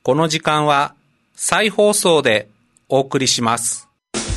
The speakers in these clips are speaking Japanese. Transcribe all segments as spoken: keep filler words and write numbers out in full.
この時間は再放送でお送りします。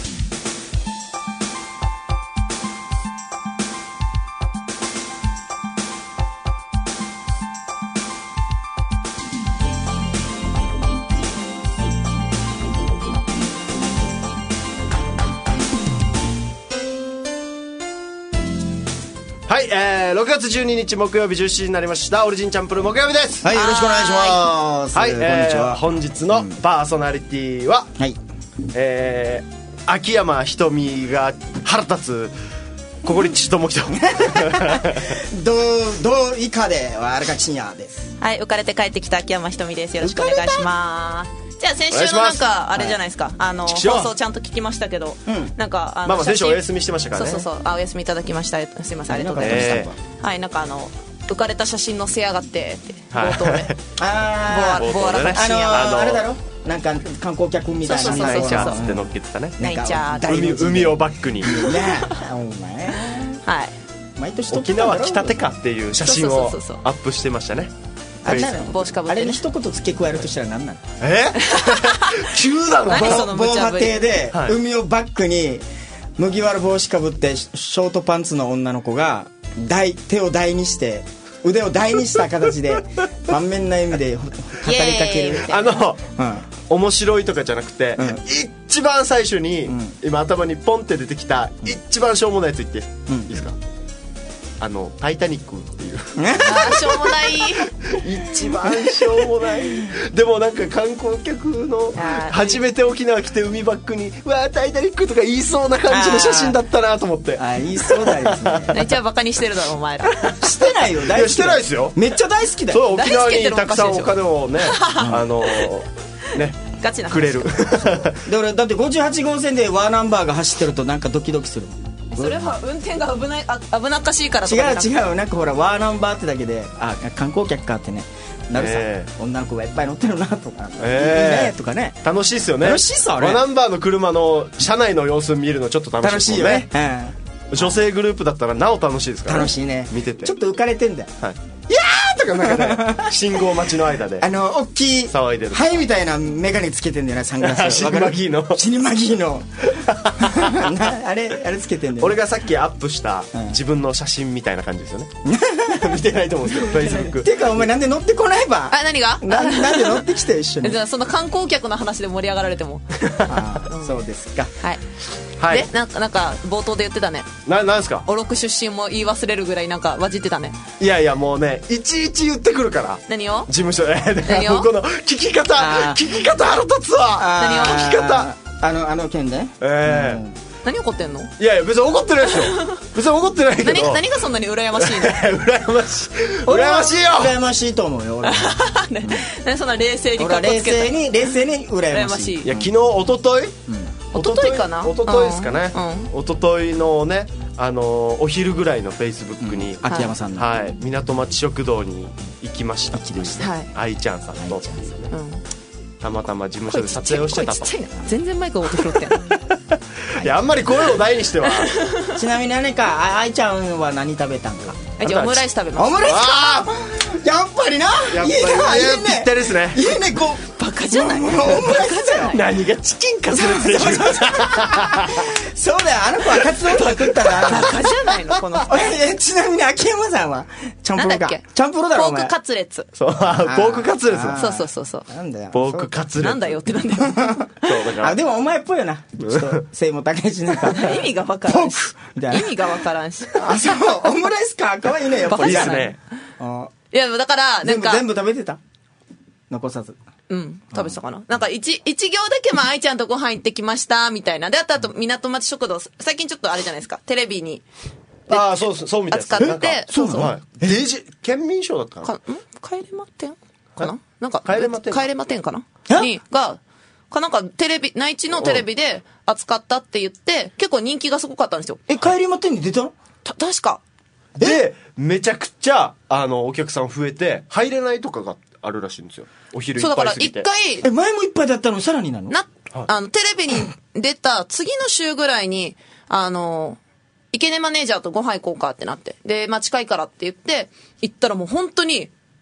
はい、えー、ろくがつじゅうににち木曜日じゅうしちじになりましたオリジンチャンプル木曜日です。 はい、よろしくお願いします。 はい、 こんにちは。 えー、本日のパーソナリティは、 はい、 えー、秋山ひとみが腹立つここにちともきとどうどう以下では荒垣真也です。 はい、浮かれて帰ってきた秋山ひとみです。よろしくお願いします。じゃあ先週のなんかあれじゃないですか、はい、あの放送ちゃんと聞きましたけど、うん、なんかあのまあまあ先週お休みしてましたからね。 そうそうそう、あお休みいただきました。すいません、ありがとうございました、えー、はい、なんかあの浮かれた写真載せやがってって冒頭で、はい、 あーボアラカシンヤあのー、あれだろ、なんか観光客みたいなナイチャーって乗っけてたね。 ナイチャー海, 海をバックにねお前はい、 毎年沖縄来たてかっていう写真をアップしてましたね。 あれなの帽子かぶって、ね、 あれに一言付け加えるとしたら何なの？ え急なの？ 防波堤で海をバックに麦わら帽子かぶってショートパンツの女の子が台手を台にして腕を台にした形で満面な笑みで語りかけるあの、うん、面白いとかじゃなくて、うん、一番最初に、うん、今頭にポンって出てきた、うん、一番しょうもないやつ言って、うん、いいですか？あのタイタニックっていうあしょうもない一番しょうもないでもなんか観光客の初めて沖縄来て海バックにうわータイタニックとか言いそうな感じの写真だったなと思って。 ああ言いそうだですね。 めっちゃバカにしてるだろお前ら。 してないよ、大好きだよ。いやしてないですよ、 めっちゃ大好きだよ。 そう沖縄にたくさんお金をねあのねガチなくれるだからだってごじゅうはちごうせんでワーナンバーが走ってるとなんかドキドキする。 それは運転が危ない、あ危なっかしいからとか。違う違う、なんかほらワーナンバーってだけであ観光客かってねなるさ、えー、女の子がいっぱい乗ってるなとか、えー、いいねとかね。 楽しいっすよね。 楽しいっすよね。 ワーナンバーの車の車内の様子見るのちょっと楽しいですもんね。楽しいよね、うん、女性グループだったらなお楽しいですからね。 楽しいね、 見ててちょっと浮かれてんだよ、はい、いやーとかなんかね信号待ちの間であの大きい騒いでるハイみたいなメガネつけてんだよな、サングラスシニマギーのシニマギーのあれあれつけてんだよ、ね、 俺がさっきアップした自分の写真みたいな感じですよね見てないと思うんですけど Facebook てかお前なんで乗ってこないば。 あ何がな, なんで乗ってきて一緒にじゃあその観光客の話で盛り上がられてもあ、うん、そうですか。 はい、 はい、 でなんかなんか冒頭で言ってたね。 ななんですか？ おろく出身も言い忘れるぐらいなんかわじってたね。 いやいやもうねいちいち言ってくるから。 何を？ 事務所で何をこの聞き方聞き方腹立つわ。 何を？ 聞き方あのあの件で、 えーうん、 何怒ってんの？ いやいや別に怒ってないですよ別に怒ってないけど何, 何がそんなに羨ましいの羨ましい羨ましいよ。 羨ましいと思うよ俺ね、うん、そんな冷静に俺は冷静に冷静に羨ましい。 いや昨日一昨日、うん一昨日かな一昨日ですかね、うん、一昨日のねあのー、お昼ぐらいのフェイスブックに、 うん、秋山さんの、 はい、港町食堂に行きました。はい、愛ちゃんさんと、うん、たまたま事務所で撮影をしてたと。 ちっちゃいな、全然マイク音拾ってんいやあんまり声を大にしてはちなみに何か愛ちゃんは何食べたんか。 じゃあオムライス食べます。 オムライスかやっぱりな、 やっぱりいいね、ぴったりですね。 いいね、こうバカじゃない。オムライスだよ。 何がチキンかするっていうそうだよ、あの子はカツオとか食ったらバカじゃないのこのえちなみに秋山さんはチャンプロか。チャンプロだろお前。 ポークカツレツ。 そう、ポークカツレツ。 そうそうそうそう。 なんだよポークカツレツ。 なんだよってなんだよそうだから。あでもお前っぽいよな、ちょっと背も高いしなんか意味がわからんし意味がわからんしあそうオムライスか可愛いねやっぱり。 いいですね。 いやだからなんか全部全部食べてた残さず。 うん食べてたかな。なんか一一行だけまあ愛ちゃんとご飯行ってきましたみたいなで、あとあと港町食堂最近ちょっとあれじゃないですか、テレビにああそうそうみたいです扱ってそうそう、はい、デージ県民賞だったかな。 かん帰れま店かな、なんか帰れま店帰れま店かなにがかなんかテレビ内地のテレビで扱ったって言って結構人気がすごかったんですよ。 え帰りま店に出たの？ た確かでめちゃくちゃあのお客さん増えて入れないとかがあるらしいんですよ、お昼いっぱい過ぎて。 そうだから一回え前もいっぱいだったのにさらになの？な、 はい、あのテレビに出た次の週ぐらいにあの池根マネージャーとご飯行こうかってなって、でまあ近いからって言って行ったらもう本当に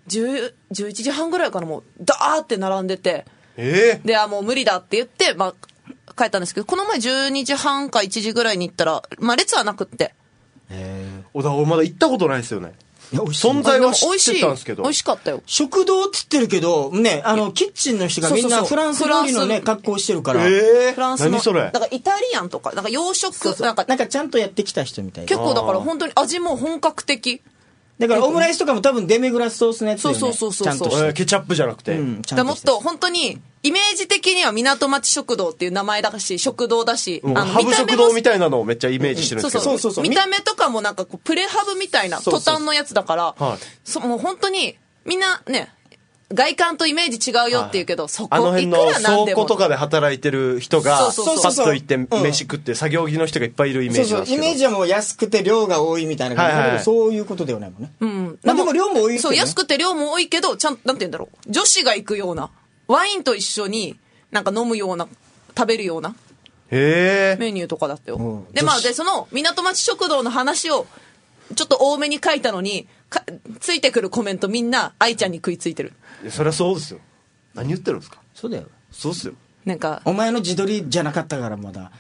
じゅう、じゅういちじはんぐらいからもうダーって並んでて、 えで、あ、もう無理だって言って、まあ、帰ったんですけど、この前じゅうにじはんかいちじぐらいに行ったら、まあ、列はなくって。 えー、おだ俺まだ行ったことないですよね。 いや美味しい存在は知ってたんですけど。 美味しかったよ。 食堂って言ってるけど、ね、あの、キッチンの人がみんなフランス料理のね、格好してるから。 えー、 フランスの。 何それ。 だからイタリアンとか、なんか洋食、 そうそうなんか、 なんかちゃんとやってきた人みたいな。 結構だから本当に味も本格的。 だからオムライスとかも多分デミグラスソースのやつだよね。 そうそうそうそうちゃんとして、 えー、ケチャップじゃなくて。 うん、ちゃんとしてだもっと本当に、イメージ的には港町食堂っていう名前だし、食堂だし、 うん、ハブ食堂みたいなのをめっちゃイメージしてるんですけど。 そうそうそう。見た目とかもなんかこうプレハブみたいな、トタンのやつだから、 はい、 そもう本当に、みんなね、外観とイメージ違うよって言うけど、はい、そこあの辺の倉庫とかで働いてる人がパッと行って飯食って作業着の人がいっぱいいるイメージなんですけど、 そうそう、イメージはもう安くて量が多いみたいな感じだけど、はいはい、そういうことではないもんね。 うん。 まあでも量も多いけど、ね、 そう、安くて量も多いけど、ちゃん、なんて言うんだろう。女子が行くような、ワインと一緒になんか飲むような、食べるようなへメニューとかだったよ。 うん、 で、まあで、その港町食堂の話をちょっと多めに書いたのに、かついてくるコメントみんな愛ちゃんに食いついてる。 いやそりゃそうですよ。何言ってるんですか。 そうだよ。 そうっすよ。 なんかお前の自撮りじゃなかったからまだ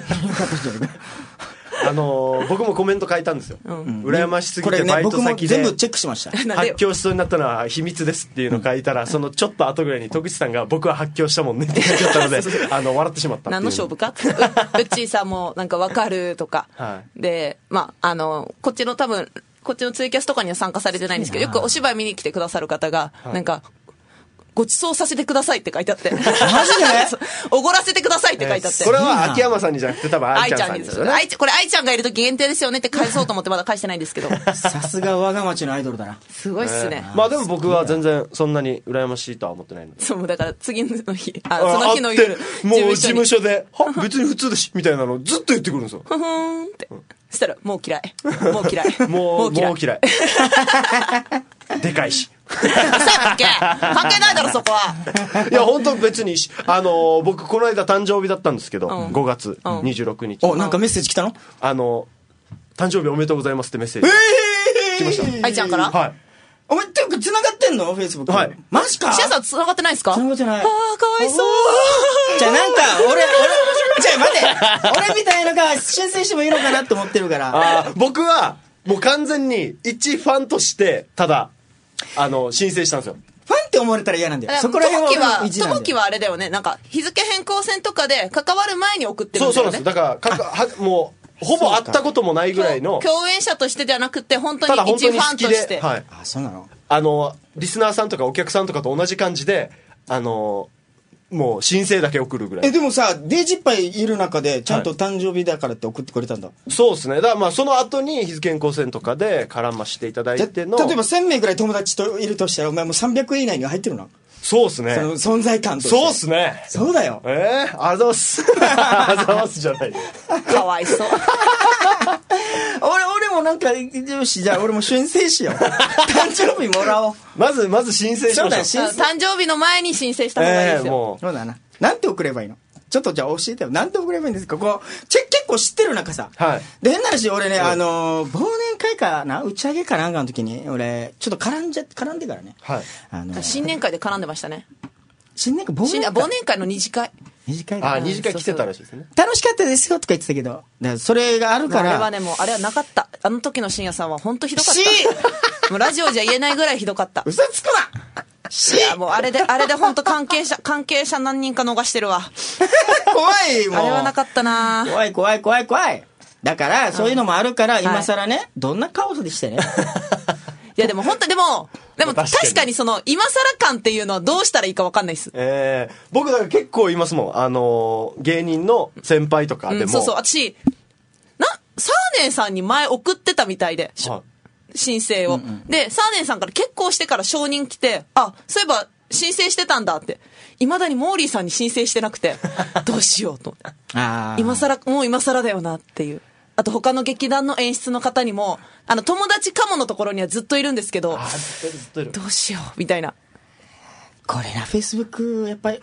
あのー、僕もコメント書いたんですよ、うん、羨ましすぎてバイト先で、 ね、全部チェックしました発狂しそうになったのは秘密ですっていうのを書いたら、うん、そのちょっと後ぐらいに徳地さんが僕は発狂したもんねって書いちゃったのであの笑ってしまったっていう。 何の勝負かうっちーさんもなんか分かるとか、はい、でまああのこっちの多分こっちのツイキャスとかには参加されてないんですけど、よくお芝居見に来てくださる方が、はい、なんかご馳走させてくださいって書いてあってマジでおごらせてくださいって書いてあって、 これは秋山さんにじゃなくて多分愛ちゃんさんですよね。 愛ちゃんこれ愛ちゃんがいる時限定ですよねって返そうと思ってまだ返してないんですけどさすが我が町のアイドルだな。 すごいっすね、 えー、まあでも僕は全然そんなに羨ましいとは思ってないので。 そうだから次の日あその日の夜もう事務所では別に普通だしみたいなのずっと言ってくるんですよふふーんって、うん、そしたらもう嫌いもう嫌いもうもう嫌いでかいしそうだっけ関係ないだろそこは。 いや本当別にあのー、僕この間誕生日だったんですけど、うん、ごがつにじゅうろくにち、 うん、おなんかメッセージ来たの。 あの誕生日おめでとうございますってメッセージ、えー、来ました。 愛ちゃんから。 はい。 お前っていうか繋がってんのフェイスブック。はい。マジか。 シアさん繋がってないですか。 繋がってない。 ああかわいそうじゃあなんか俺俺じゃあ待って俺みたいのが申請してもいいのかなって思ってるから。 あ僕はもう完全に一ファンとしてただあの申請したんですよ。 ファンって思われたら嫌なんだよ。そこら辺は俺の意地なんだよ。ともきはあれだよね。なんか日付変更線とかで関わる前に送ってるんだよね。 そうそうなんです。だからかかはもうほぼ会ったこともないぐらいの共演者としてじゃなくて本当に一ファンとして。 はい。 あそうなの。 あのリスナーさんとかお客さんとかと同じ感じであのもう申請だけ送るぐらい。 えでもさデイジいっぱいいる中でちゃんと誕生日だからって送ってくれたんだ、はい、 そうですね。だからまあその後に日付変更線とかで絡ましていただいての例えばせんめいぐらい友達といるとしたらお前もうさんびゃくえん以内には入ってるの。 そうですね。 その存在感としてそうですね。 そうだよ。 えー、あざます。あざますじゃない。 かわいそう。 俺俺もなんかよしじゃあ俺も申請しよう。誕生日もらおう。 まずまず申請しましょう。 そうだ誕生日の前に申請した方がいいですよ。えー、もうそうだな。なんて送ればいいの。ちょっとじゃあ教えてよ。なんて送ればいいんですか。こうチェ結構知ってる中さ。はい。で変な話俺ね、うん、あの忘年会かな打ち上げかなんかの時に俺ちょっと絡んじゃ絡んでからね。はい。 あのー、新年会で絡んでましたね。 新年会忘年会忘年会の二次会。 二次会あ二次会来てたらしいですね。 楽しかったですよとか言ってたけど、それがあるから。 あれはねもうあれはなかった。あの時の深夜さんは本当ひどかった。もうラジオじゃ言えないぐらいひどかった。 嘘つくな。 いやもうあれであれで本当関係者関係者何人か逃してるわ。 怖いもう。 あれはなかったな。 怖い怖い怖い怖い。だからそういうのもあるから今更ね、はい、どんな顔でしてね。 いやでも本当でもでも確かにその今更感っていうのはどうしたらいいか分かんないです。 えー、僕だから結構いますもん。あのー、芸人の先輩とかでも、うん、 そうそう私なサーネーさんに前送ってたみたいで、はい、申請を、うんうん、でサーネーさんから結婚してから承認来てあそういえば申請してたんだっていまだにモーリーさんに申請してなくてどうしようと思ってあ今更もう今更だよなっていう。あと他の劇団の演出の方にもあの友達かものところにはずっといるんですけどどうしようみたいな。 これなフェイスブックやっぱり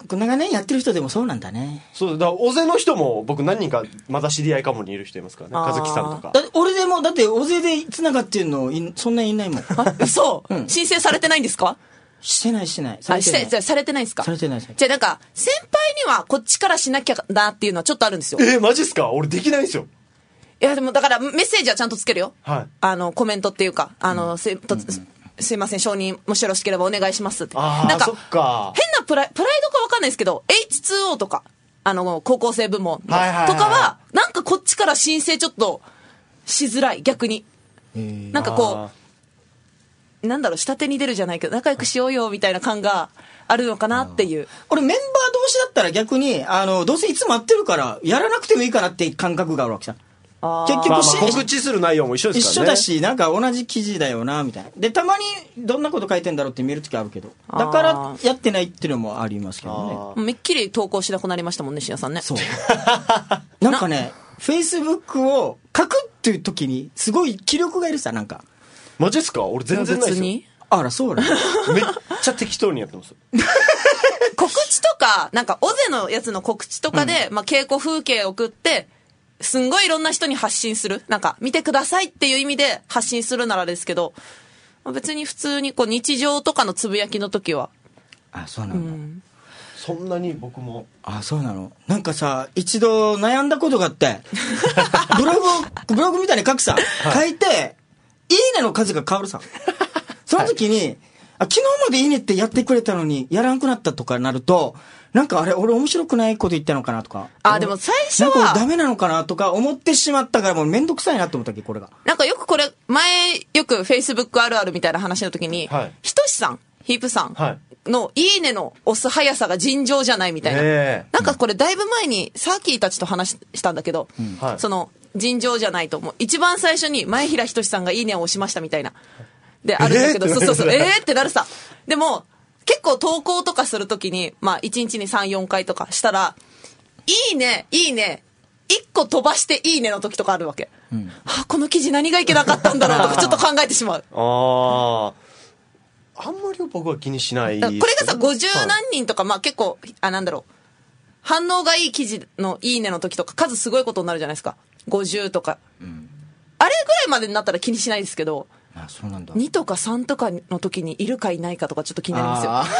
長年やってる人でもそうなんだね。 そうだから尾瀬の人も僕何人かまだ知り合いかもにいる人いますからね。和樹さんとか。 だって俺でもだって尾瀬で繋がってるのいそんなにいないもん。 嘘、 うん、 申請されてないんですか？ してないしてない。 されてない。あ、して、されてないですか？ されてないです。 じゃあなんか、先輩にはこっちからしなきゃなっていうのはちょっとあるんですよ。 えー、マジっすか？俺できないんですよ。 いやでもだからメッセージはちゃんとつけるよ。 はい。 あの、コメントっていうか、あの、うん、せと、うんうん、すいません、承認、もしよろしければお願いしますって。 ああ、 なんか、 そっか。 変なプライ、プライドかわかんないですけど、エイチツーオー とか、あの、高校生部門の、はいはいはい、とかは、なんかこっちから申請ちょっとしづらい、逆に。なんかこう、なんだろう、下手に出るじゃないけど、仲良くしようよ、みたいな感があるのかなっていう。 俺メンバー同士だったら逆に、あの、どうせいつも会ってるから、やらなくてもいいかなって感覚があるわけさ。 結局、まあ、まあ告知する内容も一緒ですからね。 一緒だし、なんか同じ記事だよなみたいな。でたまにどんなこと書いてんだろうって見るときあるけど、だからやってないっていうのもありますけどね。めっきり投稿しなくなりましたもんね、しやさんね。 そうなんかね、フェイスブックを書くっていう時にすごい気力がいるさ。なんかマジっすか？俺全然ないですよ。 あら、そうだ、ね、 めっちゃ適当にやってます告知とか、なんか尾瀬のやつの告知とかで、うん、まあ、稽古風景を送ってすんごいいろんな人に発信する、なんか見てくださいっていう意味で発信するならですけど、別に普通にこう日常とかのつぶやきの時は。 あ、そうなんだ、うん、 そんなに僕も。 あ、そうなの。なんかさ、一度悩んだことがあってブログをブログみたいに書くさ、書いていいねの数が変わるさ。その時に、はい、あ、昨日までいいねってやってくれたのにやらんくなったとかなると、なんかあれ俺面白くないこと言ったのかなとか、 あ、でも最初はなんかダメなのかなとか思ってしまったから、もうめんどくさいなと思ったっけ、これが。 なんかよくこれ前よくフェイスブックあるあるみたいな話の時に、はい、ひとしさんヒープさんのいいねの押す速さが尋常じゃないみたいな、なんかこれだいぶ前にサーキーたちと話したんだけど、うん、その尋常じゃないと、もう一番最初に前平ひとしさんがいいねを押しましたみたいなであるんだけど、えー、そうそうそう、えーってなるさ。でも結構投稿とかするときに、まあいちにちにさん、よんかいとかしたら、いいね、いいね、いっこ飛ばしていいねの時とかあるわけ。うん、はあ、この記事何がいけなかったんだろうとかちょっと考えてしまう。 ああ。あんまり僕は気にしない。 これがさ、ごじゅう何人とか、まあ結構、あ、なんだろう。反応がいい記事のいいねの時とか数すごいことになるじゃないですか。ごじゅうとか。うん、あれぐらいまでになったら気にしないですけど、 あ、そうなんだ。 にとかさんとかの時にいるかいないかとかちょっと気になります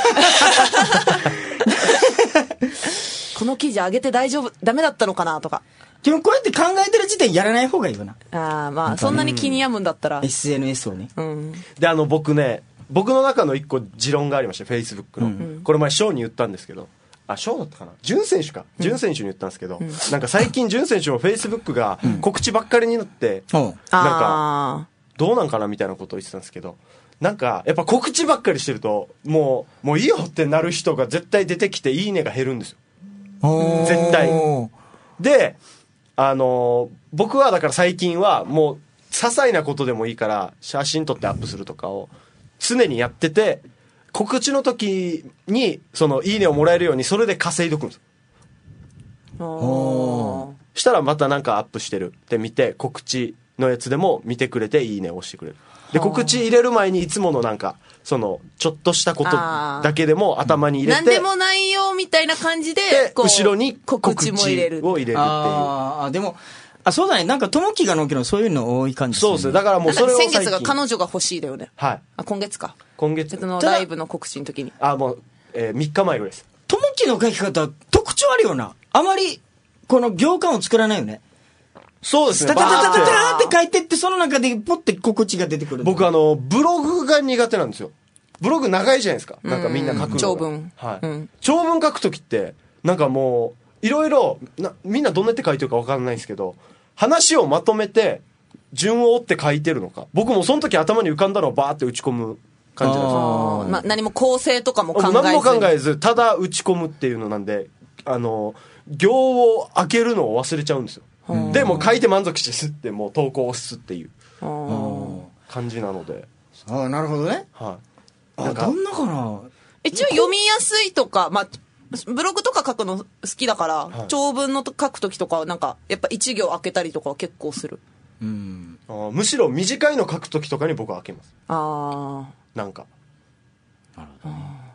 よ。この記事上げて大丈夫、ダメだったのかなとか。 でもこうやって考えてる時点やらない方がいいよな。 ああ、まあそんなに気に病むんだったら、 うん、エスエヌエス をね、 うん、 で、あの僕ね、僕の中の一個持論がありまして、フェイスブックの、うん、これ前ショーに言ったんですけど、あ、ショーだったかな、潤選手か、潤選手に言ったんですけど、うん、なんか最近潤選手もフェイスブックが告知ばっかりになって、うん、なんかどうなんかなみたいなことを言ってたんですけど、なんかやっぱ告知ばっかりしてるともうもういいよってなる人が絶対出てきていいねが減るんですよ、絶対で、あのー、僕はだから最近はもう些細なことでもいいから写真撮ってアップするとかを常にやってて、告知の時にそのいいねをもらえるようにそれで稼いどくんですよ。したらまたなんかアップしてるって見て、告知のやつでも見てくれていいねを押してくれる。で、告知入れる前にいつものなんかそのちょっとしたことだけでも頭に入れて、 何でもないよみたいな感じでこう後ろに告知も入れるを入れるっていう。 ああ、でもあ、そうだね、なんか友樹がのきのそういうの多い感じですね。 そうですね。だからもうそれを最近、 先月が彼女が欲しいだよね。 はい。 あ、今月か。 今月のライブの告知の時に。 あ、もう、えー、みっかまえぐらいです。 友樹の書き方特徴あるよな。あまりこの行間を作らないよね。 そうですね。 タタタタタタって書いてって、その中でポッて心地が出てくる。 僕あのブログが苦手なんですよ。ブログ長いじゃないですか。なんかみんな書くのが。 長文。 はい。うん、長文書くときってなんかもういろいろみんなどんなって書いてるかわかんないんですけど、話をまとめて順を追って書いてるのか。僕もその時頭に浮かんだのをバーって打ち込む感じなんですよ。 まあ、何も構成とかも考えずに。 何も考えずただ打ち込むっていうのなんで、あの行を開けるのを忘れちゃうんですよ。でもう書いて満足してすってもう投稿をすっていう感じなので。 ああ、なるほどね。 はい。 あ、どんなかな。 一応読みやすいとか、まあブログとか書くの好きだから、はい、長文の書くときとかはなんかやっぱ一行開けたりとかは結構する。 うん。 あ、むしろ短いの書くときとかに僕は開けます。 ああ。 なんか。 なるほどね。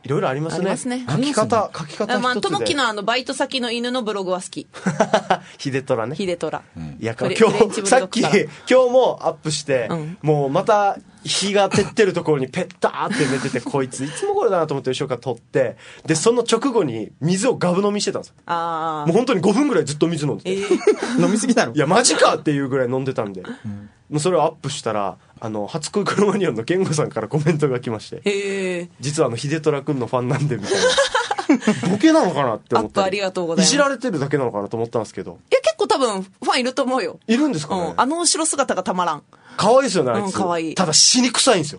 いろいろありますね。 ありますね書き方、書き方一つで。 まあ、ともきのあの、バイト先の犬のブログは好き。 ヒデトラね。 ヒデトラ。 いや、 フ今レフレンチ日、さっき、 ブルドッグから今日もアップして、 うんもうまた、日が照ってるところにペッターって寝てて、こいついつもこれだなと思って後ろから取って、で、その直後に水をガブ飲みしてたんですよ。 あもう本当にごふんぐらいずっと水飲んでて。 えー、 飲みすぎだろいや、マジかっていうぐらい飲んでたんで。もうそれをアップしたら、あの、初恋クロマニオンのケンゴさんからコメントが来まして、 へえ。 実はあの、ヒデトラ君のファンなんで、みたいな。ボケなのかなって思ったり。 アップありがとうございますいじられてるだけなのかなと思ったんですけど。 いや、結構多分、ファンいると思うよ。 いるんですかね、 うん。あの後ろ姿がたまらん。 可愛いですよね、あいつ。 うん可愛いただ死に臭いんですよ。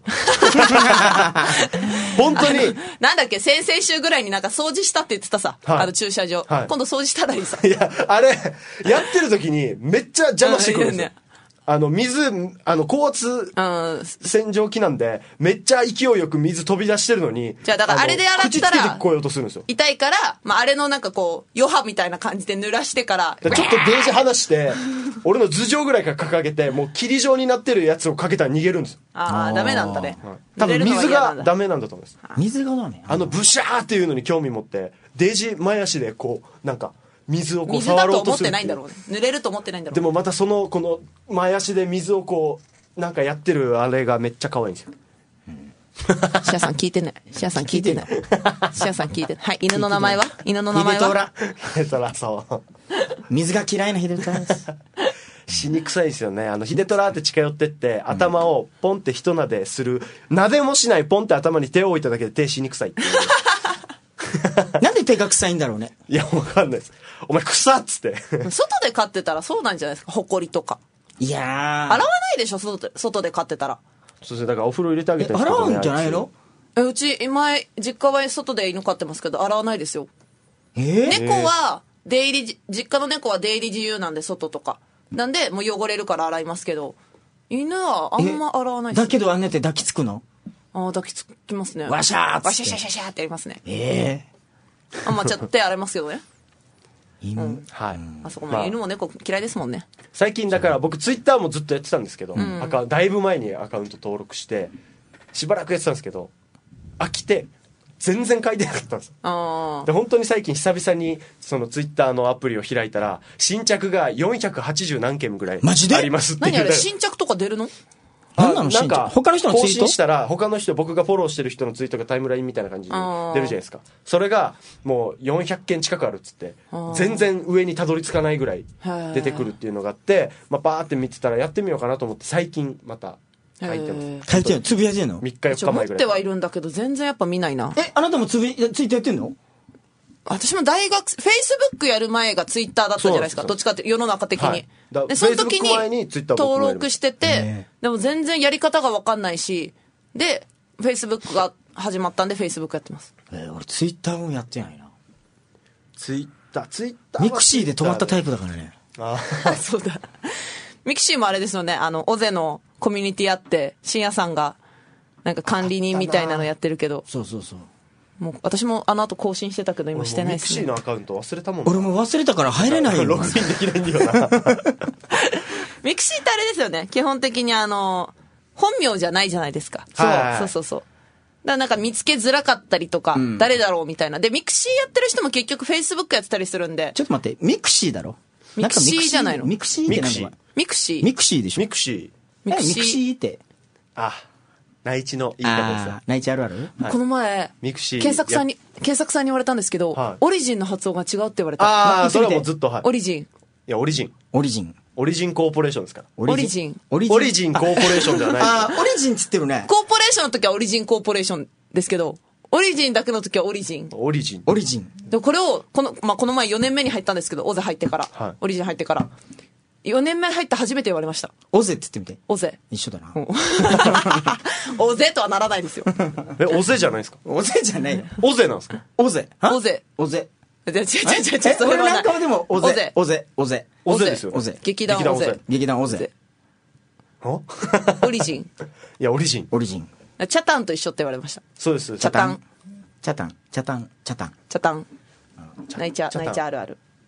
本当に。 なんだっけ、先々週ぐらいになんか掃除したって言ってたさ。 はいあの駐車場。 はい今度掃除したらいいさ。 いや、あれ、やってる時にめっちゃ邪魔してくるんですよ。 うんいいよねあの、水、あの、高圧うん。 洗浄機なんで、めっちゃ勢いよく水飛び出してるのに。 じゃあだからあれで洗ったら口つけてこようとするんですよ。 痛いから、まあ、あれのなんかこう、余波みたいな感じで濡らしてから、 ちょっとデージ離して、俺の頭上ぐらいから掲げて、もう霧状になってるやつをかけたら逃げるんですよ。 ああ、ダメなんだね。 多分濡れるのは水嫌なんだがダメなんだと思います。 水がだねあのブシャーっていうのに興味持ってデージ前足でこうなんか水をこう水だと思っ触ろうとするてないんだろうね。濡れると思ってないんだろうでもまたそのこの前足で水をこうなんかやってるあれがめっちゃ可愛いんですよ。 シアさん聞いてない。シアさん聞いてない。シアさん聞いてない。はい、犬の名前は犬の名前はヒデトラえっとなそう水が嫌いなヒデトラです死に臭いですよね。あのヒデトラーって近寄ってって頭をポンって一撫でする撫でもしないポンって頭に手を置いただけで手死に臭いっていうなんで手が臭いんだろうねいやわかんないです。お前臭っつって外で飼ってたらそうなんじゃないですか。ほこりとか。 いやー洗わないでしょ、外で、外で飼ってたら。 そうですね。だからお風呂入れてあげえたりするとね洗うんじゃないのえ、うち、前、実家は外で犬飼ってますけど、洗わないですよ。 えー猫は、出入りじ、実家の猫は出入り自由なんで、外とか。なんで、もう汚れるから洗いますけど、犬はあんま洗わないです。 だけどあんなって抱きつくのああ、抱きつきますね。 わしゃーっつってわしゃしゃしゃしゃってやりますね。 えあ、まあ、ちょっと手洗いますけどね。 え犬はい。 あそこまあも犬も猫嫌いですもんね。 最近だから僕ツイッターもずっとやってたんですけど、アカウンだいぶ前にアカウント登録してしばらくやってたんですけど飽きて全然書いてなかったんです。 あで本当に最近久々にそのツイッターのアプリを開いたら新着がよんひゃくはちじゅう何件ぐらいマジでありますってあ。 いう何あれ、新着とか出るの？ 何なのなんか他の人のツイート更新したら他の人僕がフォローしてる人のツイートがタイムラインみたいな感じであー出るじゃないですか。それがもうよんひゃっけん近くあるっつって全然上にたどり着かないぐらい出てくるっていうのがあって、まあ、バーって見てたらやってみようかなと思って最近また書いてまへーす。 書いてるのつぶやいてんのみっかよっ一応持かまえぐらいってはいるんだけど、全然やっぱ見ないな。 えあなたもつぶツイートやってんの私も大学、フェイスブックやる前がツイッターだったじゃないですか。 そうなんですよどっちかって世の中的に。 はいだで、その時 Facebook 前にに Twitter 僕もやりました登録してて、 ねでも全然やり方がわかんないし、で、フェイスブックが始まったんで、フェイスブックやってます。 えー俺ツイッターもやってないなツイッターツイッターミクシーで止まったタイイプだからねあそうだ。ミキシーもあれですよね、あの、オゼのコミュニティあって、深夜さんが、なんか管理人みたいなのやってるけど、 そうそうそうもう私もあの後更新してたけど、今してないですねミクシーの。アカウント忘れたもんな俺も忘れたから入れないよログインできないんだよなミクシーってあれですよね、基本的にあの、本名じゃないじゃないですか。 はいはいはいそうそうそう。だからなんか見つけづらかったりとか、 ん誰だろうみたいな。で、ミクシーやってる人も結局フェイスブックやってたりするんで、 ちょっと待ってミクシーだろミクシーなんかじゃないのミクシーってなんかミクシー。 ミクシーでしょミクシーえミクシーミクシーってあ内地の言い方ですよああ内地あるあるはいこの前、 ミクシー検索さんに、検索さんに言われたんですけど、 はいオリジンの発音が違うって言われた。 ああそれ言ってみてはもうずっとはいオリジン。 いやオリジンオリジンオリジンコーポレーションですからオリジンオリジンオリジンコーポレーションじゃないああオリジンっつってるねコーポレーションの時はオリジンコーポレーションですけど、オリジンだけの時はオリジン。 オリジンオリジンでこれを、この、まあ、この前よねんめに入ったんですけど、オゼ入ってから、 はいオリジン入ってから。よねんめ入って初めて言われました。 オゼって言ってみてオゼ。 一緒だなオゼとはならないですよ。 えオゼじゃないですかオゼじゃないよオゼなんですかオゼはオゼ。 オゼじゃ、ちょちょちょちょ、 え俺それはない。 なんかはでもオゼオゼオゼオゼですよねオゼ劇団オゼ。 劇団オゼあオリジン。 いやオリジンオリジンチャタンと一緒って言われました。 そうですチャタン。 チャタンチャタンチャタンチャタン。 チャナイチャー、 チャタンナイチャーあるある。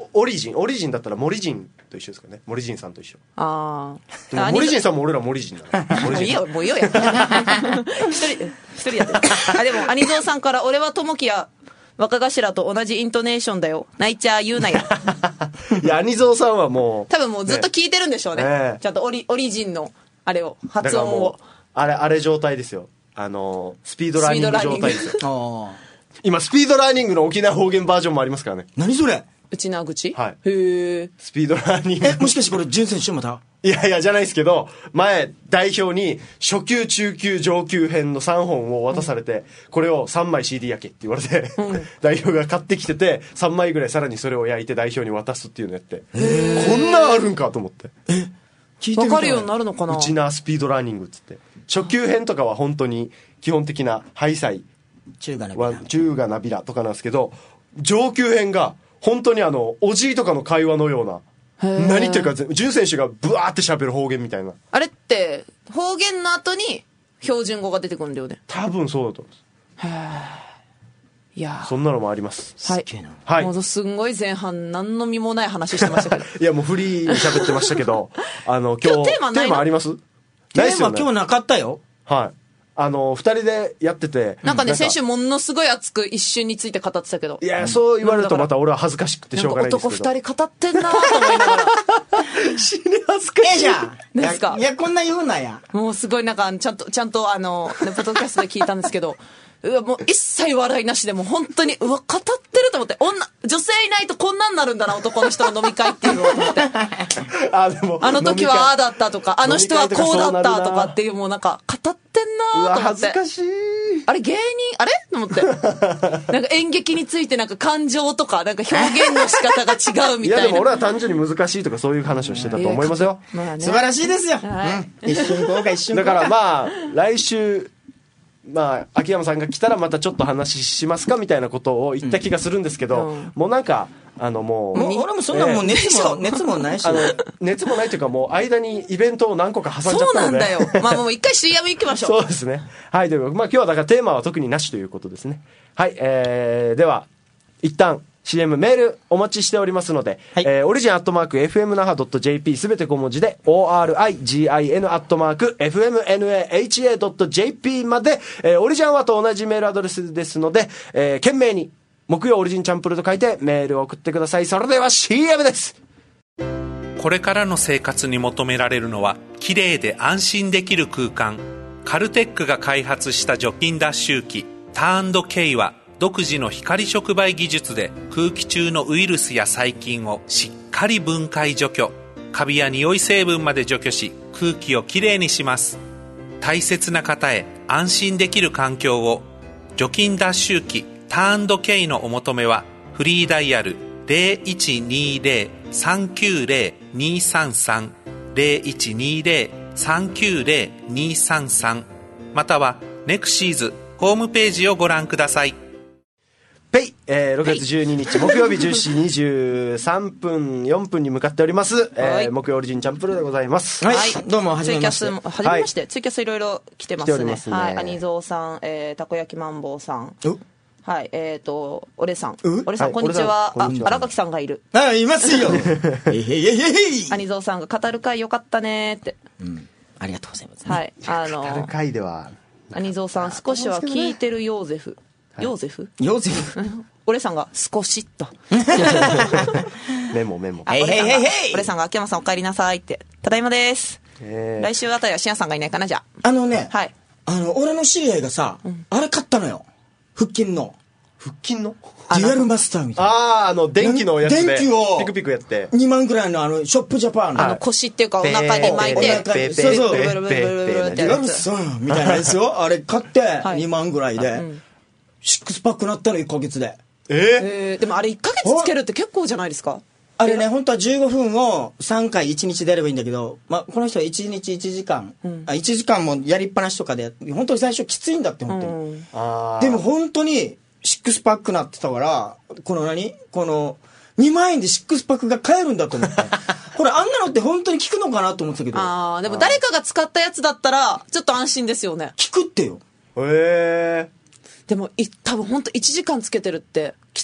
オリジンオリジンだったらモリジンと一緒ですかね。モリジンさんと一緒。 ああ。 モリジンさんも俺らモリジンなの。モリジンもういいよ、もういいよや。一人、一人やってる。あ、でも、アニゾーさんから、俺は友樹や若頭と同じイントネーションだよ。泣いちゃ言うなや。 いや、アニゾーさんはもう。 多分もうずっと聞いてるんでしょうね。 ねちゃんとオリ、オリジンの、あれを、発音を。 あれ、あれ状態ですよ。あの、スピードラーニング状態ですよ。 あ今、スピードラーニングの沖縄方言バージョンもありますからね。 何それ？ 内縄口？ はい。 へえ。 スピードラーニング。 え、もしかしてこれ、潤選手また？ いやいや、じゃないですけど、前、代表に、初級、中級、上級編のさんぼんを渡されて、うん、これをさんまい シーディー 焼けって言われて、うん、代表が買ってきてて、さんまいぐらいさらにそれを焼いて代表に渡すっていうのやって、こんなんあるんかと思って。 え聞いてみたい。 わかるようになるのかな。 うちなスピードラーニングっつって。初級編とかは本当に、基本的なハイサイ、 中がなびら。 中がなびらとかなんですけど、上級編が、本当にあの、おじいとかの会話のような、何言ってるか、潤選手がブワーって喋る方言みたいな。 あれって、方言の後に標準語が出てくるんだよね。 多分そうだと思います。 へー。いやそんなのもあります。 はい。はい。もうすんごい前半、何の身もない話してましたけど。 いや、もうフリーに喋ってましたけど、あの、今日、 今日テーマないの？ テーマあります？ テーマ今日なかったよ。 はい。あの、二人でやってて。 なんかね、先週ものすごい熱く一瞬について語ってたけど。 いや、そう言われるとまた俺は恥ずかしくてしょうがないんですけど。 男二人語ってんなーと思いながら。 死に恥ずかしい。 ええじゃん。 ですか。 いや、こんな言うなや。 もうすごいなんか、ちゃんと、ちゃんとあの、ポッドキャストで聞いたんですけど、うわ、もう一切笑いなしでもう本当に、うわ、語ってると思って、女、女性いないとこんなんなるんだな、男の人の飲み会っていうのをと思って。 あ、でも。 あの時はああだったとか、あの人はこうだったとかっていう、もうなんか、語ってんなーと思って。うわ、 恥ずかしい。 あれ芸人あれと思って。なんか演劇についてなんか感情とか、なんか表現の仕方が違うみたいな。 いやでも俺は単純に難しいとかそういう話をしてたと思いますよ。 まあね、素晴らしいですよ。はい、一瞬豪華一瞬豪華。 だからまあ、来週、まあ、秋山さんが来たらまたちょっと話しますかみたいなことを言った気がするんですけど、うん、もうなんか、あのもう。 もう俺もそんなもう熱も、えー、熱もないし。 あの、熱もないというかもう間にイベントを何個か挟んじゃったので。 そうなんだよ。まあもう一回 シーエム 行きましょう。 そうですね。はい、ということで、まあ今日はだからテーマは特になしということですね。はい、えー、では、一旦、シーエム メールお待ちしておりますので、はい、えー、オリジンアットマーク エフエムナハドットジェーピー すべて小文字で オーアールアイジーアイエヌ アットマーク エフエムエヌエーエイチエー ドット ジェーピー まで、えー、オリジンはと同じメールアドレスですので、えー、懸命に木曜オリジンチャンプルと書いてメールを送ってください。それでは シーエム です。 これからの生活に求められるのは綺麗で安心できる空間。カルテックが開発した除菌脱臭機ターンド K は独自の光触媒技術で空気中のウイルスや細菌をしっかり分解除去、カビや匂い成分まで除去し空気をきれいにします。大切な方へ安心できる環境を。除菌脱臭機ターンド K のお求めはフリーダイヤル ゼロいちにゼロ さんきゅうゼロ にさんさん ゼロいちにゼロ さんきゅうゼロ にさんさんまたはネクシーズホームページをご覧ください。 ペイ、えー、ろくがつじゅうににち木曜日じゅうしちじにじゅうさんぷんよんぷんに向かっております、えー、木曜オリジンチャンプルでございます。 はい、どうもはじめまして。 ツイキャスもはじめまして、はい、ツイキャスいろいろ来てますね。 来ておりますね。 はい、アニゾーさん、えー、たこ焼きマンボウさん、はい、えっ、ー、と俺さん、俺さん、はい、こんにちは。あ、荒垣さんがいる。 あ、いますよ。へいへいへいへい。 アニゾーさんが語る会よかったねって。 うん、ありがとうございます、ね。 はい、あの語る会ではアニゾーさん少しは聞いてるヨーゼフ。ヨーゼフ？ ヨーゼフ。 俺さんが少しっとメモメモ。 あ、俺さんが俺さんが秋山さんお帰りなさいって。ただいまです。来週あたりはしんやさんがいないかな。じゃああのね、 はい、 あの俺の知り合いがさ、うん、あれ買ったのよ。腹筋の腹筋のデュアルマスターみたいな。 ああ、あの電気のやつで電気をピクピクやってにまんぐらいのあのショップジャパンのあの腰っていうかお腹に巻いて、 そうそう、 ブルブルブルブルってデュアルさんみたいなやつをあれ買ってにまんぐらいで、はい、シックスパックなったのいっかげつで。 えー、 えー、でもあれいっかげつつけるって結構じゃないですか。 あれね、本当はじゅうごふんをさんかいいちにちでやればいいんだけど、まあ、この人はいちにちいちじかん、うん、あいちじかんもやりっぱなしとかで本当に最初きついんだって本当に、うん、あでも本当にシックスパックなってたから、この何このにまんえんでシックスパックが買えるんだと思ってこれあんなのって本当に効くのかなと思ってたけど、 ああでも誰かが使ったやつだったらちょっと安心ですよね。 効くってよ。 へえ。 でもい多分本当いちじかんつけてるってき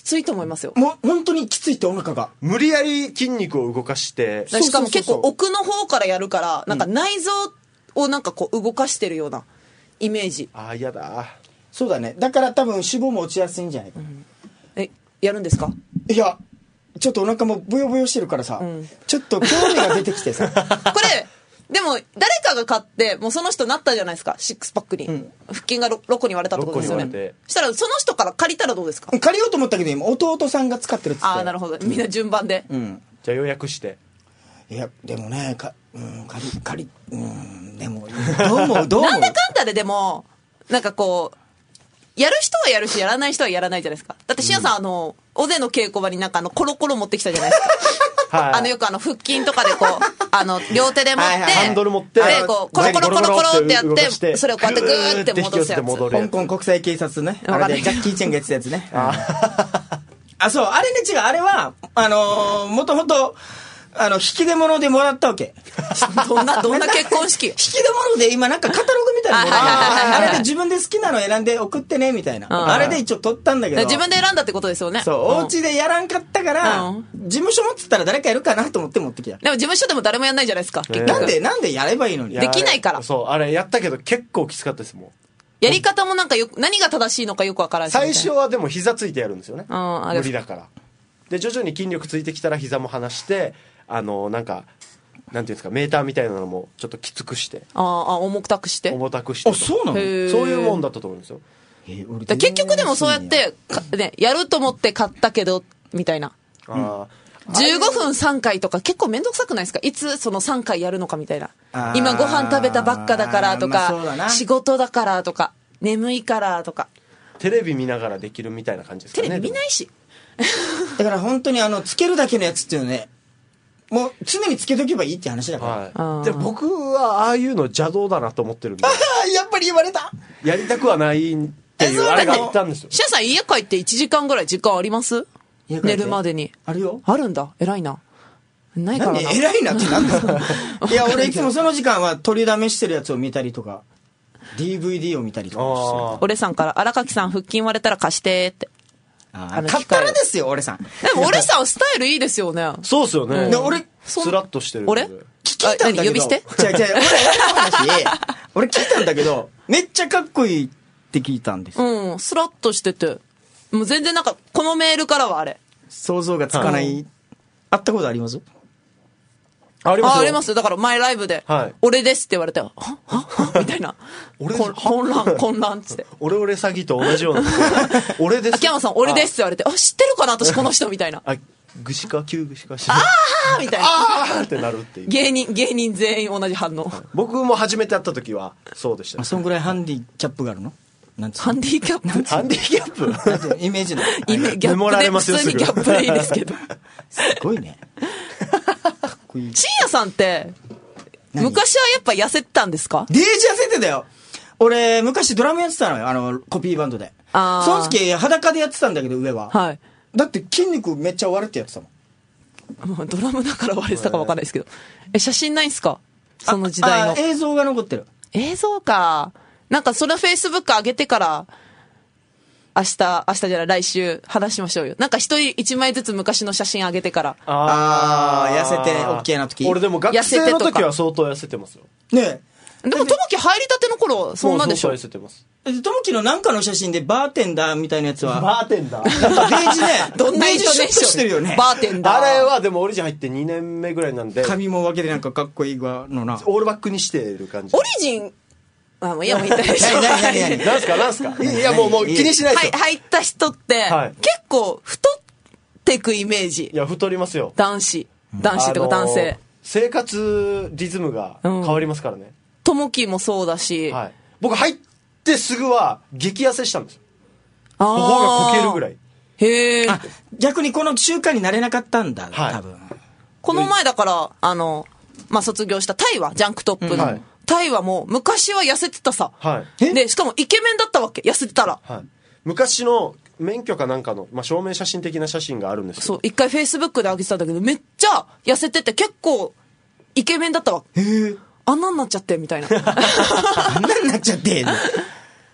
ついと思いますよ。 もう本当にきついってお腹が。 無理やり筋肉を動かして。 しかも結構奥の方からやるから、なんか内臓をなんかこう動かしてるようなイメージ。 ああ、嫌だ。 そうだね。だから多分脂肪も落ちやすいんじゃないか。うん、 え、やるんですか？ いや、ちょっとお腹もブヨブヨしてるからさ、うん、ちょっと興味が出てきてさ。 これ、でも誰かが買ってもうその人なったじゃないですか、シックスパックに、うん、腹筋がろっこに割れたってことですよね。したらその人から借りたらどうですか？ 借りようと思ったけど今弟さんが使ってるっつって。 ああ、なるほど、みんな順番で、 うん、 じゃあ予約して。 いやでもねか、うん、借り借りうんでもどう思うどう思うなんだかんだででもなんかこうやる人はやるしやらない人はやらないじゃないですか。だってシアさん、うん、あの大勢の稽古場になんかあのコロコロ持ってきたじゃないですか。はい、あのよくあの腹筋とかでこうあの両手で持って、はいはい、 ハンドル持ってでこうコロコロコロコロってやってそれをこうやってグーって戻すやつ。 香港国際警察ね、あれでジャッキー・チェンがやってたやつね。ああそうあれね違うあれはあのー、もともとあの引き出物でもらったわけ。 どんなどんな結婚式？ 引き出物で今なんかカタログみたいなのもらったあれで自分で好きなの選んで送ってねみたいな。あれで一応取ったんだけど。 自分で選んだってことですよね。 そう、うん、お家でやらんかったから、うん、事務所持ってたら誰かやるかなと思って持ってきた。 でも事務所でも誰もやんないじゃないですか。 えー、なんでなんでやればいいのに。 できないから。 そうあれやったけど結構きつかったですもん。 やり方もなんかよ何が正しいのかよくわからない。 最初はでも膝ついてやるんですよね。無理だから。で徐々に筋力ついてきたら膝も離して。あのなんかなんていうんですかメーターみたいなのもちょっときつくしてああ重たくして重たくしてあそうなのそういうもんだったと思うんですよ。 結局でもそうやってねやると思って買ったけどみたいなあ、うん、じゅうごふんさんかいとか結構めんどくさくないですか？いつそのさんかいやるのかみたいな。今ご飯食べたばっかだからとか、まあ、仕事だからとか眠いからとかテレビ見ながらできるみたいな感じですかね。 テレビ見ないしだから本当にあのつけるだけのやつっていうのねもう常につけとけばいいって話だから、 はい、で僕はああいうの邪道だなと思ってるんでやっぱり言われたやりたくはないっていうあれがあったんですよ。 シアさん家帰っていちじかんぐらい時間あります？寝るまでに。 あるよ。 あるんだ。偉いな。ないからな。 偉いなってなんだいや俺いつもその時間は取りだめしてるやつを見たりとか ディーブイディー を見たりとか。 俺さんから荒垣さん腹筋割れたら貸してって。 あ買ったらですよ俺さん。 でも俺さんスタイルいいですよね。 そうですよね。 で俺スラッとしてる。 俺聞いたんだけど。 呼び捨て？ 違う違う俺俺聞いたんだけどめっちゃかっこいいって聞いたんです。 うんスラッとしててもう全然なんかこのメールからはあれ想像がつかない。会ったことあります？ ありますよ。 ああります。だから前ライブで、はい、俺ですって言われてはははみたいな俺混乱混乱っつって俺俺詐欺と同じような俺です。 秋山さん俺ですって言われてあ知ってるかな私この人みたいなあぐしか旧ぐしかしああみたいなああってなるっていう芸人芸人全員同じ反応、はい、 僕も初めて会った時はそうでした、ね、 あそんぐらいハンディキャップがあるのなんハンディキャップハンディキャップイメージのイメギャップで普通にギャップでいいですけどすごいねかっこいい。 深夜さんって昔はやっぱ痩せてたんですか？ デージ痩せてたよ。俺昔ドラムやってたのよあのコピーバンドで。あその時裸でやってたんだけど上は、はい、だって筋肉めっちゃ割れてやってたもん。もうドラムだから割れてたか分かんないですけどえ写真ないんすかその時代の？ ああ映像が残ってる。 映像かなんかそれフェイスブック上げてから明日明日じゃない来週話しましょうよ。なんか一人一枚ずつ昔の写真上げてからああ痩せて OK な時。 俺でも学生の時は相当痩せてますよねえ。でもともき入りたての頃そんなでしょ。 痩せてます。 ともきのなんかの写真でバーテンダーみたいなやつはバーテンダーベージねどんなイントネーションしてるよね。 バーテンダーあれはでもオリジン入ってにねんめぐらいなんで髪も分けてなんかかっこいいわのなオールバックにしてる感じ。 オリジンあもういやもう言ったでしょなんすかなんすかいやもうもう気にしないですよ。 入った人って、はい、結構太ってくイメージ。 いや太りますよ男子男子とか男性、 あのー、生活リズムが変わりますからね。 ともきもそうだし、はい、 僕入ってすぐは激痩せしたんですよ。頬がこけるぐらい。 へえ。 逆にこの習慣になれなかったんだ、はい、多分この前だからあの、まあ、卒業したタイはジャンクトップの、うんはい、タイはもう昔は痩せてたさ、はい、でしかもイケメンだったわけ痩せてたら、はい、 昔の免許かなんかの、まあ、証明写真的な写真があるんですよ。 そう一回フェイスブックで上げてたんだけどめっちゃ痩せてて結構イケメンだったわけ。へえあんなんなっちゃってみたいなあんなんなっちゃってエモ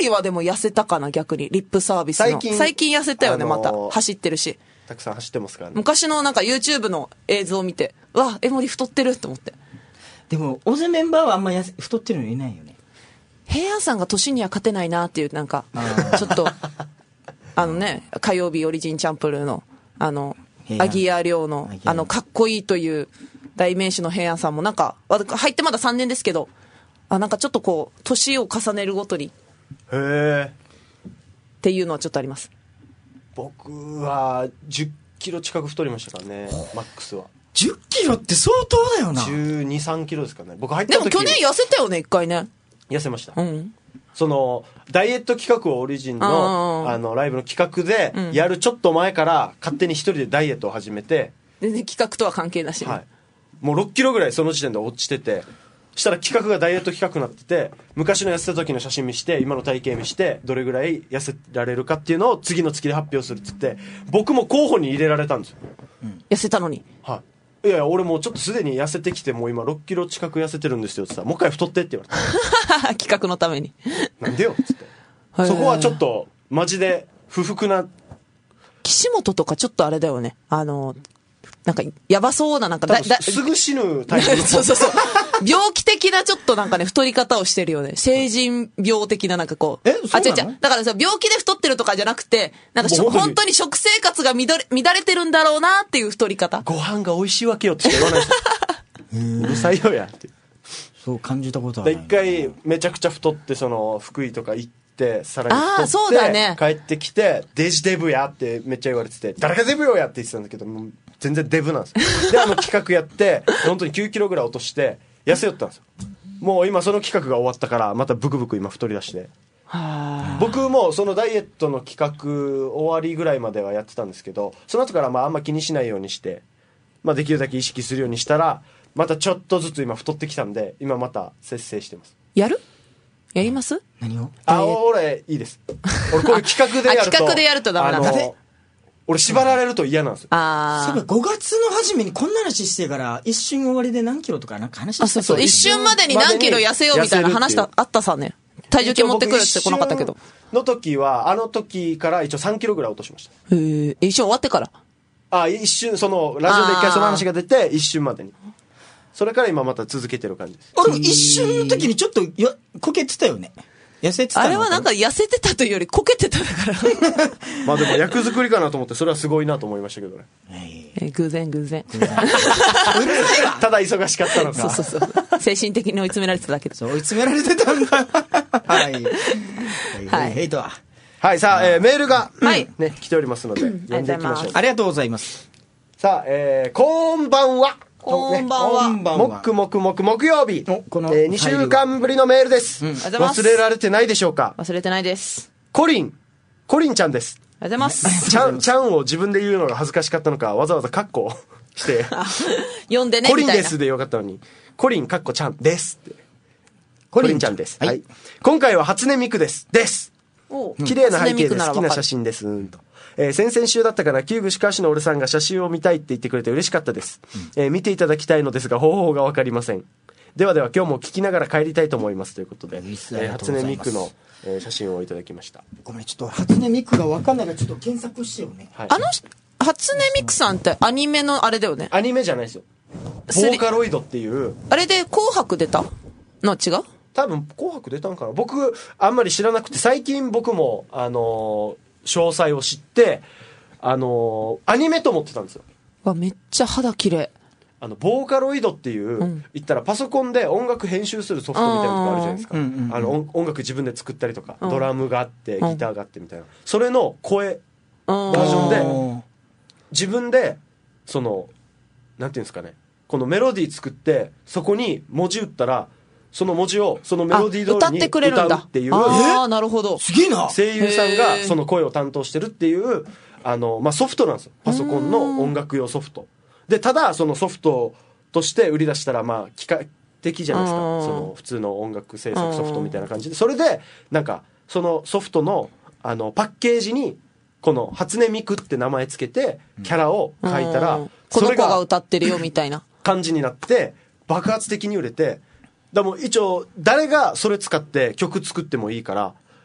りはでも痩せたかな、逆に。リップサービスの。 最近最近痩せたよね、 あのーまた。走ってるし。 たくさん走ってますからね。 昔のなんか YouTube の映像を見て、うわ、江森太ってるって思って。 でも大勢メンバーはあんまやせ太ってるのいないよね。 平安さんが年には勝てないなっていう、なんか、ちょっと、あのね、火曜日オリジンチャンプルーの、あの、アギア亮の、あの、かっこいいという代名詞の平安さんもなんか、入ってまださんねんですけど、あ、なんかちょっとこう、年を重ねるごとに、 へえ。 っていうのはちょっとあります。 僕はじゅっキロ近く太りましたからね、マックスは。 じゅっキロって相当だよな。 じゅうに、さんキロですかね。僕入った時でも去年痩せたよね、一回ね。 痩せました。 うん。 そのダイエット企画をオリジンのああのライブの企画でやるちょっと前から勝手に一人でダイエットを始めて、 全然企画とは関係なしに。 はい、もうろっキロぐらいその時点で落ちてて、したら企画がダイエット企画になってて、昔の痩せた時の写真見して今の体型見してどれぐらい痩せられるかっていうのを次の月で発表するっつって、僕も候補に入れられたんですよ、 うん、痩せたのに。 はい、いやいや俺もうちょっとすでに痩せてきて、もう今ろっキロ近く痩せてるんですよって言ったら、もう一回太ってって言われて企画のためになんでよっつって、そこはちょっとマジで不服な。 岸本とかちょっとあれだよね、あのなんかやばそうな、なんかだだすぐ死ぬタイプのそうそうそう病気的なちょっとなんかね太り方をしてるよね。成人病的ななんかこう。 えそうなの？ あ、違う違う。だからさ、病気で太ってるとかじゃなくて、なんかしょ本当に食生活が乱れ、乱れてるんだろうなっていう太り方。 ご飯が美味しいわけよってしか言わないですうるさいよやって。 そう感じたことはない。 一回めちゃくちゃ太って、その福井とか行ってさらに太って、 あーそうだね、 帰ってきてデジデブやってめっちゃ言われてて、誰がデブよやって言ってたんだけど、もう全然デブなんですよ。であの企画やって本当にきゅうキロぐらい落として痩せよったんですよ。もう今その企画が終わったからまたブクブク今太り出して、僕もそのダイエットの企画終わりぐらいまではやってたんですけど、その後からまああんま気にしないようにして、まあ、できるだけ意識するようにしたら、またちょっとずつ今太ってきたんで、今また節制してます。 やるやります？ 何を？ あ、俺いいです。俺こういう企画でやると企画でやるとダメなんだね。俺縛られると嫌なんですよ。 あそういえばごがつの初めにこんな話してから一瞬終わりで何キロとかなんか話してた。 あ、そうそう。一瞬までに何キロ痩せようみたいな話したあったさね。体重計持ってくるって来なかったけど。 の時はあの時から一応さんキロぐらい落としました。 へえ。一瞬終わってから。あ、 一瞬、そのラジオで一回その話が出て一瞬までに。それから今また続けてる感じです。 あれ一瞬の時にちょっとやこけてたよね。痩せてたの？ あれはなんか痩せてたというよりこけてただからまあでも役作りかなと思って、それはすごいなと思いましたけどね。 え偶然偶然ただ忙しかったのか。 そうそうそう、精神的に追い詰められてただけで。 そう追い詰められてたんだはいはいヘイトははい、さあ、えー、メールが、 はいね、来ておりますので読んでいきましょう。 ありがとうございます。 さあ、えー、こんばんは。 こんばんは。 こんばんは。 もくもくもく木曜日、 おこのえー、にしゅうかんぶりのメールです、 うん、ありがとうございます。 忘れられてないでしょうか。 忘れてないです。 コリンコリンちゃんです。 ありがとうございます。 ちゃんちゃんを自分で言うのが恥ずかしかったのか、わざわざカッコをして読んでねコリンみたいな。 ですでよかったのに、コリンカッコちゃんですって。コリンちゃんです、はい、はい、今回は初音ミクですです綺麗な背景で好きな写真ですんと、えー、先々週だったかな、キューブシカシの俺さんが写真を見たいって言ってくれて嬉しかったです、うん、えー、見ていただきたいのですが方法が分かりません。ではでは今日も聞きながら帰りたいと思いますということで、えー、初音ミクの、えー、写真をいただきました。 ごめん、ちょっと初音ミクが分かんないからちょっと検索してよね、 はい、 あの初音ミクさんってアニメのあれだよね。 アニメじゃないですよ、ボーカロイドっていう。 あれで紅白出たの違う？ 多分紅白出たんかな、僕あんまり知らなくて、最近僕もあのー、詳細を知って、あのー、アニメと思ってたんですよ。 わ、めっちゃ肌綺麗。 あのボーカロイドっていう、うん、言ったらパソコンで音楽編集するソフトみたいなのがあるじゃないですか、うんうんうん、あの音楽自分で作ったりとか、うん、ドラムがあってギターがあってみたいな、それの声バージョンで自分でそのなんていうんですかね、このメロディー作ってそこに文字打ったらその文字をそのメロディー通りに歌うっていう、 ああなるほど、 すげえな、 声優さんがその声を担当してるっていうあの、まあ、ソフトなんですよ、パソコンの音楽用ソフトで。ただそのソフトとして売り出したらまあ機械的じゃないですか、その普通の音楽制作ソフトみたいな感じで、それでなんかそのソフトのあのパッケージにこの初音ミクって名前つけてキャラを書いたら、 この子が歌ってるよみたいな感じになって爆発的に売れて、だもう一応誰がそれ使って曲作ってもいいから、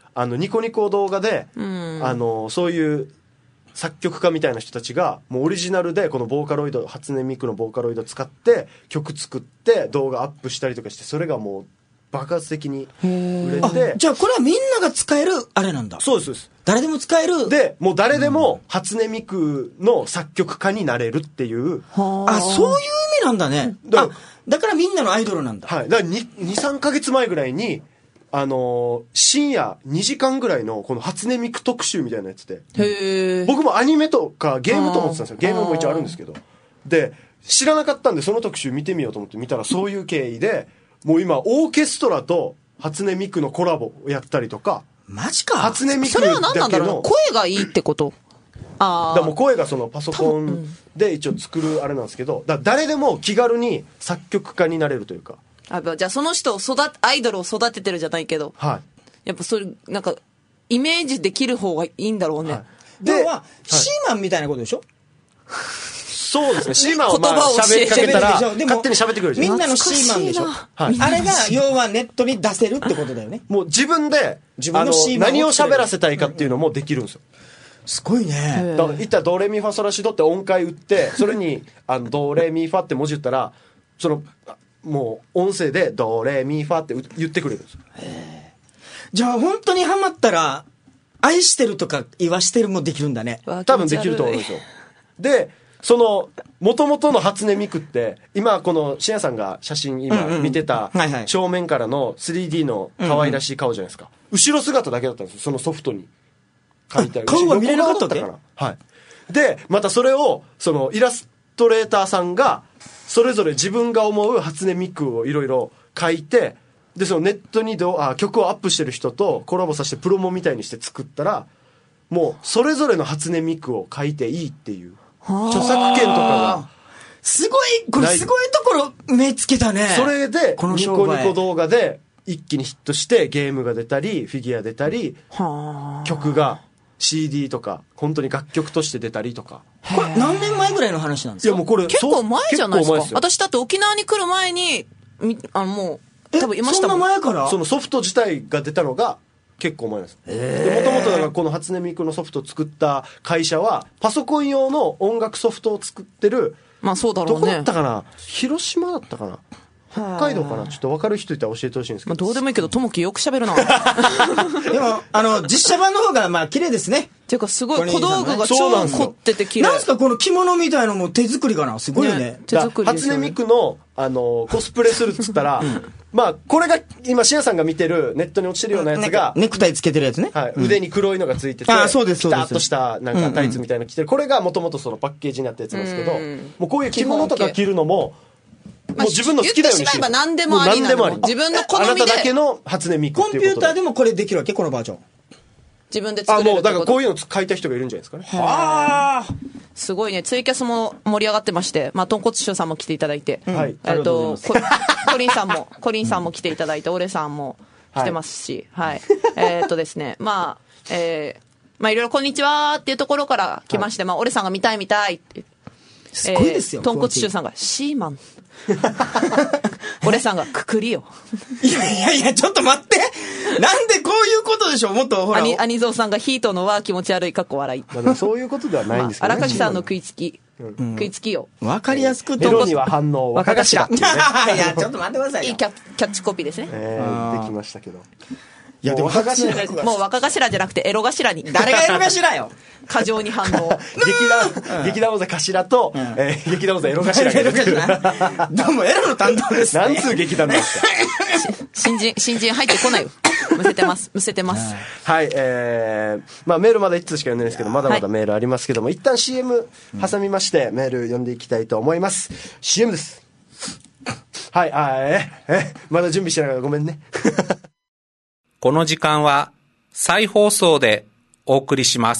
あのニコニコ動画で、うん、あのそういう作曲家みたいな人たちがもうオリジナルでこのボーカロイド、初音ミクのボーカロイド使って曲作って動画アップしたりとかして、それがもう爆発的に売れて。 じゃあこれはみんなが使えるあれなんだ。 そうですそうです。 誰でも使える。 でもう誰でも初音ミクの作曲家になれるっていう、うん、 あ、そういう意味なんだね。だから、だからみんなのアイドルなんだ。 はい。だから にさんかげつまえぐらいにあのー、深夜にじかんぐらいのこの初音ミク特集みたいなやつで、へー、僕もアニメとかゲームと思ってたんですよ。ゲームも一応あるんですけど、で知らなかったんでその特集見てみようと思って見たら、そういう経緯でもう今オーケストラと初音ミクのコラボをやったりとか。 マジか。 初音ミクだけの。 それは何なんだろう、声がいいってこと。ああ。 だからもう声がそのパソコンで一応作るあれなんですけど、だ誰でも気軽に作曲家になれるというか。 あ、じゃあその人を育て、アイドルを育ててるじゃないけど、はい、やっぱそういうなんかイメージできる方がいいんだろうね、はい、 では、はい、シーマンみたいなことでしょ。 そうですね。シーマンをまあ喋りかけたら勝手に喋ってくれるじゃん。 みんなのシーマンでしょ、はい、あれが要はネットに出せるってことだよね。 もう自分で自分のシーマンを何を喋らせたいかっていうのもできるんですよ。 すごいね。 だから言ったらドレミファソラシドって音階打って、それにあのドレミファって文字打ったら、そのもう音声でドレミファって言ってくれるんですよ。 へー。じゃあ本当にハマったら愛してるとか言わしてるもできるんだね。 多分できると思うんですよ。でその元々の初音ミクって今このしんやさんが写真今見てた正面からの スリーディー の可愛らしい顔じゃないですか。後ろ姿だけだったんですよ、そのソフトに書いてある。 顔が見れなかったって。 はい。でまたそれをそのイラストレーターさんがそれぞれ自分が思う初音ミクをいろいろ書いて、でそのネットにどあ曲をアップしてる人とコラボさせてプロモみたいにして作ったら、もうそれぞれの初音ミクを書いていいっていう著作権とかがすごい、これすごいところ目つけたね。 それでニコニコ動画で一気にヒットしてゲームが出たりフィギュア出たり曲が シーディー とか本当に楽曲として出たりとか。 これ何年前ぐらいの話なんですか。 いやもうこれ結構前じゃないですか。す私だって沖縄に来る前にあのもう多分いましたもん。 そんな前から。 そのソフト自体が出たのが結構前です。でもともとだからこの初音ミクのソフトを作った会社はパソコン用の音楽ソフトを作ってる、 まあそうだろうね。 どこだったかな、広島だったかな、北海道かな、ちょっと分かる人いたら教えてほしいんですけど。まあ、 どうでもいいけどともきよく喋るな。 でもあの実写版の方がまあ綺麗ですね。 っていうかすごい小道具が超凝ってて綺麗。 なんすかこの着物みたいのも手作りかな。すごいよね。ね、 手作りですよね。 初音ミクのあのコスプレするっつったら、うん、まあこれが今しんやさんが見てるネットに落ちてるようなやつが、 ネクタイつけてるやつね、 はい、腕に黒いのがついてて、 うん、あそうですそうです、 ピタッとしたなんかタイツみたいなの着てる、これがもともとそのパッケージになったやつなんですけど、もうこういう着物とか着るのももう自分の好きなようにして、 言ってしまえば何でもありなの。自分の好みで。 あなただけの初音ミクっていうことで。 コンピューターでもこれできるわけ、このバージョン。 自分で作れるってこと。 あ、もうだからこういうの書いた人がいるんじゃないですかね。 はあ。 すごいね。ツイキャスも盛り上がってまして、まあ豚骨師匠さんも来ていただいて、 はい。 えっとコリンさんもコリンさんも来ていただいて、オレさんも来てますし、はい。えっとですね、まあえー、まあいろいろこんにちはっていうところから来まして、まあオレさんが見たい見たいって。 すごいですよ。 豚骨師匠さんがシーマン。俺さんがくくりよ。 いやいやいやちょっと待って、なんでこういうことでしょう。もっとほら、 アニゾーさんがヒートのは気持ち悪いかっこ笑い、 まあ、そういうことではないんですけど、ね、 荒垣さんの食いつき、うん、食いつきよ。 わかりやすくメロには反応若頭っていう、ね、 いやちょっと待ってくださいよ。 いいキャキャッチコピーですね、 えー、できましたけど。 いやでも若頭もう若頭じゃなくてエロ頭に。 誰がエロ頭よ。 過剰に反応。 劇団、劇団王座頭と、うん、えー、劇団王座エロ頭が出てくる。 どうもエロの担当ですね。 何通劇団なんですか。 新人新人入ってこないよ。むせてますむせてます。 はい、えー、まあメールまだいっつうしか読んでないですけど、まだまだメールありますけども、はい、一旦 シーエム 挟みまして、メール読んでいきたいと思います。シーエム です。はい、あええまだ準備してないからごめんね。 この時間は再放送でお送りします。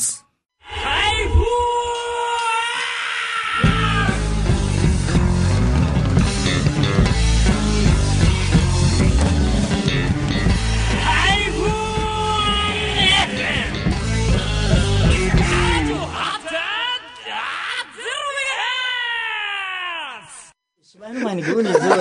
前の前にグーニーズ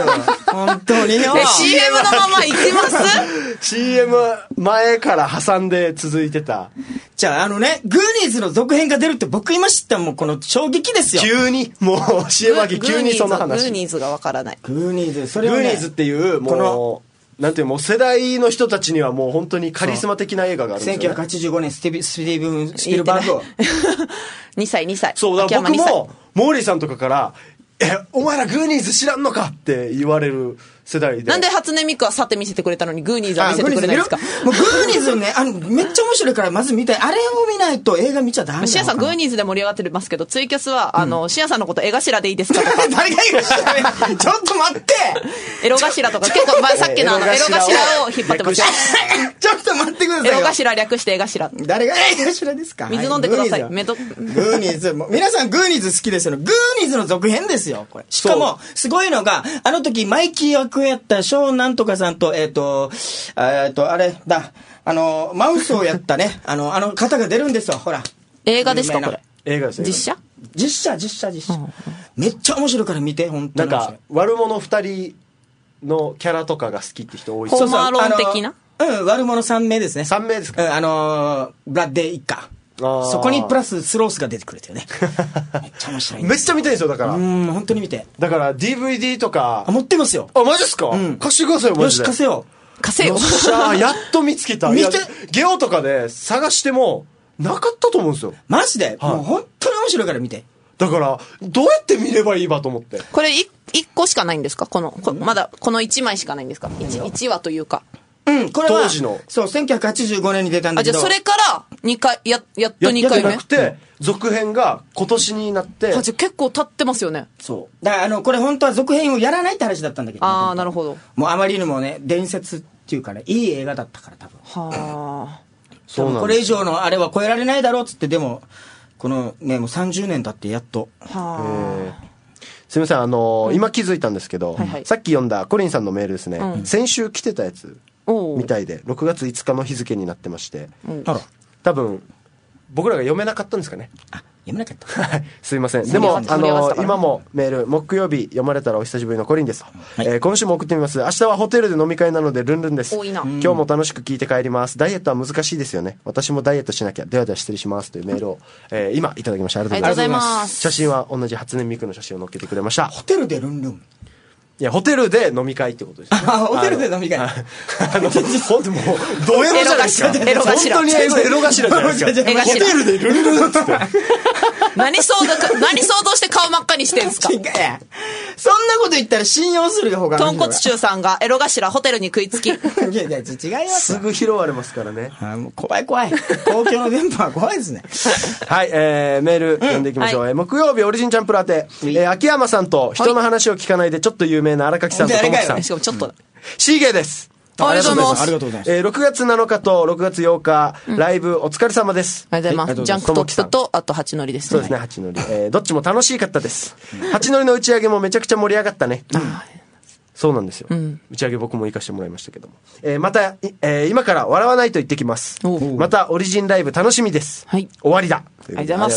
本当によ。 え、シーエム のまま行きますシーエム 前から挟んで続いてた。 じゃあ、あのね、グーニーズの続編が出るって僕今知ったらもうこの衝撃ですよ。 急に、もう シーエム 明け急にその話。 グーニーズがわからない。 グーニーズ、それは、ね、 グーニーズっていう、もう、なんていう、もう世代の人たちにはもう本当にカリスマ的な映画があるんですよ、ね。 せんきゅうひゃくはちじゅうごねんスティーブ、スティーブン・スピルバーグ。 にさい、にさい。 そう、だから僕も、モーリーさんとかから、え、お前らグーニーズ知らんのかって言われる世代で。 なんで初音ミクはさて見せてくれたのにグーニーズは見せてくれないんですか？ もうグーニーズね、あの、めっちゃ面白いからまず見たい。あれを見ないと映画見ちゃダメだよ。 シアさんグーニーズで盛り上がってますけど、ツイキャスは、あの、シアさんのこと絵頭でいいですかとか。 誰が言うのちょっと待ってエロ頭とか、結構、まあ、さっきのあの、エロ頭を引っ張ってますよ。 ちょっと待ってくださいよ。 エロ頭略して絵頭。 誰が絵頭ですか？ 水飲んでください。メド。 グーニーズ。皆さんグーニーズ好きですよね。グーニーズの続編ですよ、これ。しかも、すごいのが、あの時マイキー役やったショーンなんとかさんと、えっと、えっと、あれだ、あの、マウスをやったね、あの、あの方が出るんですよ、ほら。 映画ですか、これ。 映画です。 実写実写、実写、実写。めっちゃ面白いから見て、本当に。 なんか、悪者二人のキャラとかが好きって人多い。 ホームアローン的な？ うん、悪者さん名ですね。 さん名ですか？ うん、あのー、ブラッデー一家。そこにプラススロースが出てくれてるね。めっちゃ面白い。 めっちゃ見てるんですよ、だから。 うん、本当に見て。 だから ディーブイディー とか。 あ、持ってますよ。 あ、マジっすか？うん。貸してくださいよ、マジで。 よし、貸せよ。 貸せよ。 よっしゃー、やっと見つけた。 見て。 ゲオとかで探しても、なかったと思うんですよ。 マジで、 はい、 もう本当に面白いから見て。 だから、どうやって見ればいいばと思って。 これ、い、一個しかないんですか？この、こまだ、この一枚しかないんですか？一、一話というか。 うん、これは、 当時の。 そう、せんきゅうひゃくはちじゅうごねんに出たんだけど。 あ、じゃあそれから、二回、や、やっと二回目。 やってなくて、続編が今年になって。 あ、じゃあ結構経ってますよね。 そう。だから、あの、これ本当は続編をやらないって話だったんだけど。 ああ、なるほど。 もうあまりにもね、伝説っていうかね、いい映画だったから多分。 はあ。 そうなんです。 これ以上のあれは超えられないだろうっつって、でも、このね、もうさんじゅうねん経ってやっと。 はあ。 すみません、あのーうん、今気づいたんですけど、 はいはい、 さっき読んだコリンさんのメールですね、うん、先週来てたやつみたいで、ろくがついつかの日付になってまして、 うん、多分、僕らが読めなかったんですかね。 あ、読めなかったすいません。でも、あのー、今もメール、木曜日読まれたらお久しぶりのコリンです。はい、えー、今週も送ってみます。明日はホテルで飲み会なのでルンルンです。 多いな。 今日も楽しく聞いて帰ります。ダイエットは難しいですよね。私もダイエットしなきゃ。ではでは失礼しますというメールを、えー、今いただきました。ありがとうございます。 ます。 写真は同じ初音ミクの写真を載っけてくれました。 ホテルでルンルン。 いや、ホテルで飲み会ってことです、ね。 あ、ホテルで飲み会。あの、ほんともう、ドエロじゃないですか。 エロ頭。 本当にエロ、エロ頭じゃないですか。ホテルでルンルンって。 何想像、何想像して顔真っ赤にしてんすか？ そんなこと言ったら信用するよ、他の人。 豚骨中さんがエロ頭ホテルに食いつき。いやいや、違いますすぐ拾われますからね。 あ、もう怖い怖い。公共の電波は怖いですね。 はい、えー、メール読んでいきましょう。うんはい、木曜日オリジンチャンプラーテ、えー、秋山さんと人の話を聞かないでちょっと有名な荒垣さんとともきさん。 しかもちょっと。 シーゲーです。 ありがとうございます。 ありがとうございます。 えー、ろくがつなのかとろくがつようか、うん、ライブお疲れ様です。 ありがとうございます。ジャンクトップと、あと、八のりですね。 そうですね、八のり。えー、どっちも楽しかったです。八のりの打ち上げもめちゃくちゃ盛り上がったね。うん、そうなんですよ、うん。打ち上げ僕も行かせてもらいましたけども。えー、また、えー、今から笑わないと言ってきます。また、オリジンライブ楽しみです。はい。終わりだ。 ありがとうございます。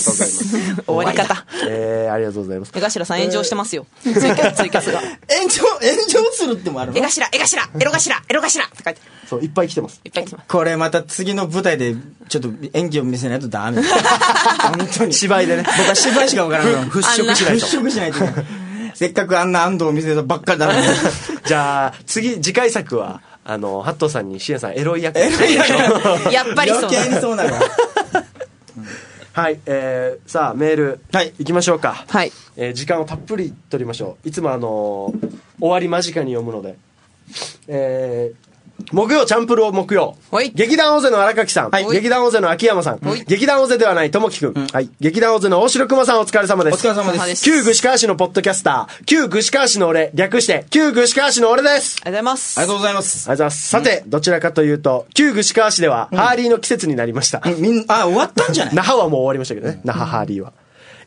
終わり方。 えー、ありがとうございます。 江頭さん炎上してますよ。ツイキャス、ツイキャスが。 炎上、炎上するってもあるの？ 江頭、江頭、エロ頭、エロ頭って書いてある。 そう、いっぱい来てます。 いっぱい来てます。 これまた次の舞台で、ちょっと演技を見せないとダメ。本当に。 芝居でね。 僕は芝居しかわからない。 払拭しないと。 払拭しないと。せっかくあんな安藤を見せたばっかりだな。 じゃあ、次、次回作は、あの、ハットさんに、シエンさん、エロい役。エロい役。やっぱりそう。 余計にそうなるわ。 はい、えー、さあ、メール、はい、行きましょうか。 はい。 えー、時間をたっぷり取りましょう。いつもあのー、終わり間近に読むので。えー、木曜チャンプルを木曜、はい、劇団オゼの荒垣さん、はい、劇団オゼの秋山さん、はい、劇団オゼではないともきくん、うん、はい、劇団オゼの大城熊さんお疲れ様です。 お疲れ様です。 旧具志川市のポッドキャスター、旧具志川市の俺、略して旧具志川市の俺です。 ありがとうございます。 ありがとうございます。 ありがとうございます。さて、うん、どちらかというと旧具志川市では、うん、ハーリーの季節になりました。 みんあ終わったんじゃない？ 那覇はもう終わりましたけどね、那覇ハーリーは。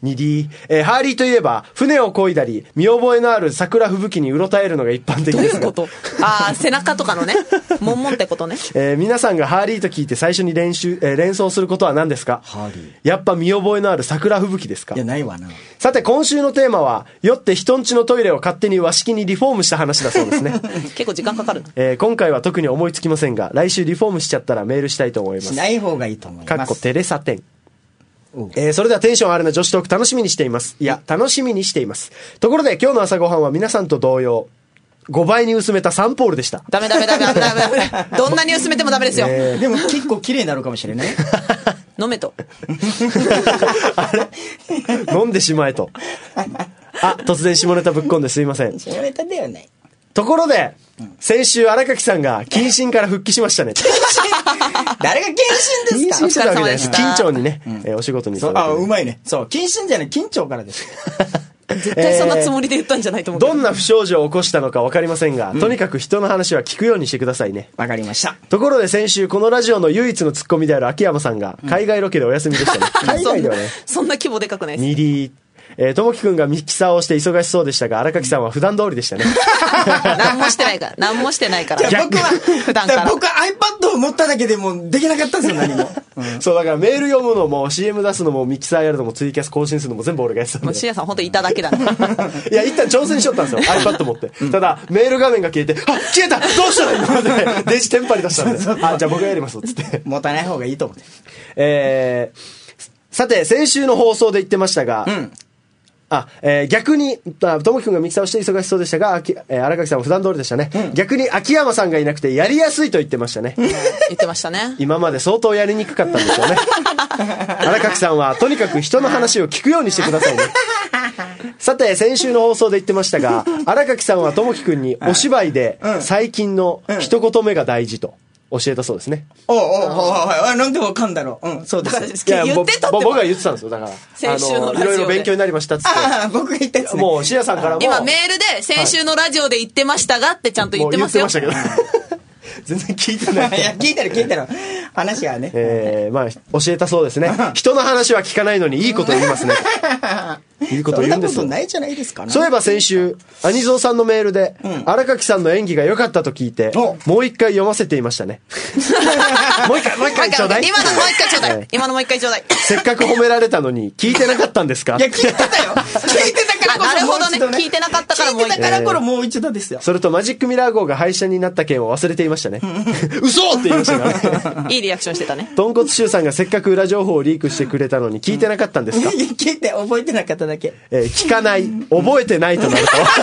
にディー、えー、ハーリーといえば船を漕いだり見覚えのある桜吹雪にうろたえるのが一般的ですが、 どういうこと？ああ、背中とかのね、もんもんってことね。 えー、皆さんがハーリーと聞いて最初に練習、えー、連想することは何ですか？ ハーリー。 やっぱ見覚えのある桜吹雪ですか？ いや、ないわな。 さて今週のテーマは酔って人んちのトイレを勝手に和式にリフォームした話だそうですね。 結構時間かかるな。 えー、今回は特に思いつきませんが来週リフォームしちゃったらメールしたいと思います。 しない方がいいと思います。 かっこテレサテン。えー、それではテンションあるな女子トーク楽しみにしています。いや楽しみにしています。ところで今日の朝ごはんは皆さんと同様ごばいに薄めたサンポールでした。 ダメダメダメダメダメダメ。どんなに薄めてもダメですよ。 えー、でも結構綺麗になるかもしれない。 飲めと。 あれ飲んでしまえと。あ、突然下ネタぶっこんですいません。 下ネタではない。 ところで、先週荒垣さんが謹慎から復帰しましたね。 誰が謹慎ですか？ 謹慎してたわけじゃないです。 お疲れ様でした緊張にね、うんえー、お仕事にそう、あ、うまいね。そう、謹慎じゃない、緊張からです。 絶対そんなつもりで言ったんじゃないと思うけど。 どんな不祥事を起こしたのか分かりませんが、うん、とにかく人の話は聞くようにしてくださいね。 わかりました。 ところで先週このラジオの唯一のツッコミである秋山さんが海外ロケでお休みでしたね。うん、海外ではねそんな規模でかくないです。 にディーえー、ともきくんがミキサーをして忙しそうでしたが荒垣さんは普段通りでしたね。 何もしてないから何もしてないから僕は普段から僕は iPad を持っただけでもできなかったんですよ何も、うん、 そうだからメール読むのも シーエム 出すのもミキサーやるのもツイキャス更新するのも全部俺がやってたんで。 もうシアさん本当にいただけだね。 いや一旦挑戦しよったんですよ iPad 持って、うん、ただメール画面が消えてあ消えたどうしたらいいのってデジテンパリ出したんでそうそうそうあじゃあ僕がやりますっつって持たない方がいいと思って。 えー、さて先週の放送で言ってましたが、うんあえー、逆にともきくんがミキサーをして忙しそうでしたが、えー、荒垣さんは普段通りでしたね、うん、逆に秋山さんがいなくてやりやすいと言ってましたね。 言ってましたね。 今まで相当やりにくかったんでしょうね。荒垣さんはとにかく人の話を聞くようにしてくださいね。さて先週の放送で言ってましたが荒垣さんはともきくんにお芝居で最近の一言目が大事と教えたそうですね。 おうおうおうおうなんでわかんだろう。うん、そうです。 いや言ってたって僕が言ってたんですよ。だから先週のラジオでいろいろ勉強になりましたっつって。 ああ僕が言ったやつね。 もうシアさんからも今メールで先週のラジオで言ってましたがってちゃんと言ってますよ。 もう言ってましたけど全然聞いてない。 いや聞いてる聞いてる話はね。 えー、まあ教えたそうですね。人の話は聞かないのにいいこと言いますね。いいこと言うんですよ。 そんなことないじゃないですかね。 そういえば先週アニゾーさんのメールで荒、うん、垣さんの演技が良かったと聞いてもう一回読ませていましたね。もう一回もう一回ちょうだい。 今のもう一回ちょうだい、えー、今のもう一回ちょうだい。 せっかく褒められたのに聞いてなかったんですか。 いや聞いてたよ。聞いてたからこそなるほどね。聞いてなかったからもう一回。聞いてたからこそもう一度ですよ。 それとマジックミラー号が廃車になった件を忘れていましたね。嘘って言いましたからね。 いいリアクションしてたね。 豚骨臭さんがせっかく裏情報をリークしてくれたのに聞いてなかったんですか。 聞いて覚えてなかっただけ。 えー、聞かない覚えてないとなるとすごい。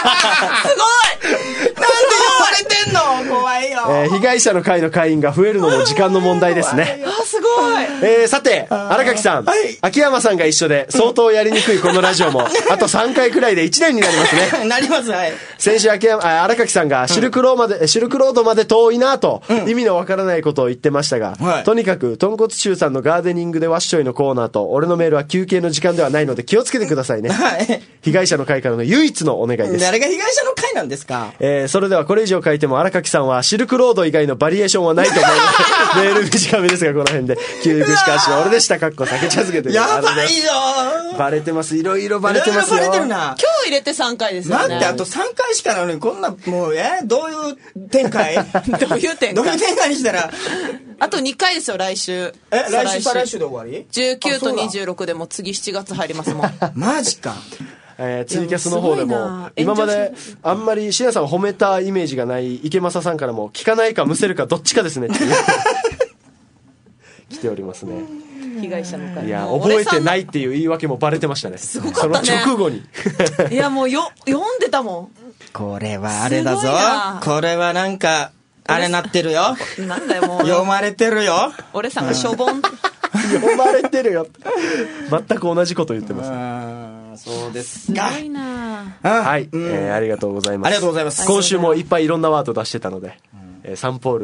なんで言われてんの怖いよ。 えー、被害者の会の会員が増えるのも時間の問題ですね。 あすごい。 えー、さて荒垣さん、はい、秋山さんが一緒で相当やりにくいこのラジオもあとさんかいくらいでいちねんになりますね。 なります。はい。 先週秋山荒垣さんがシルクローまで、うん、シルクロードまで遠いなと、うん、意味のわからないことを言ってましたが、はい、とにかく豚骨臭さんのガーデニングでワッショイのコーナーと俺のメールは休憩の時間ではないので気をつけてくださいね。はい。被害者の会からの唯一のお願いです。 誰が被害者の会なんですか。 えー、それではこれ以上書いても荒垣さんはシルクロード以外のバリエーションはないと思います。メール短めですがこの辺で休憩しかし俺でしたかっこ酒茶漬けというやばいよー。 バレてます。いろいろバレてますよ。 バレてるな。 今日入れてさんかいですよね。 待ってあとさんかいしかなのにこんなもうえどういう展開どういう展開どういう展開にしたらあとにかいですよ来週。 え来週再来週で終わり。 じゅうきゅうとにじゅうろくでも次しちがつ入りますもん。 マジか。 えー、ツイキャスの方でも今まであんまりシアさんを褒めたイメージがない池正さんからも聞かないかむせるかどっちかですねっていう来ておりますね。 被害者の会。 いや覚えてないっていう言い訳もバレてましたね。 すごかったね。 その直後にいやもうよ読んでたもん。 これはあれだぞ。これはなんかあれなってるよ。 なんだよもう読まれてるよ。 俺さんがしょぼん読まれてるよ。全く同じこと言ってます、ね。 あそうですか。 すごいな。 はい、うんえー、ありがとうございます。 ありがとうございます。 今週もいっぱいいろんなワード出してたので、うんえー、サンポール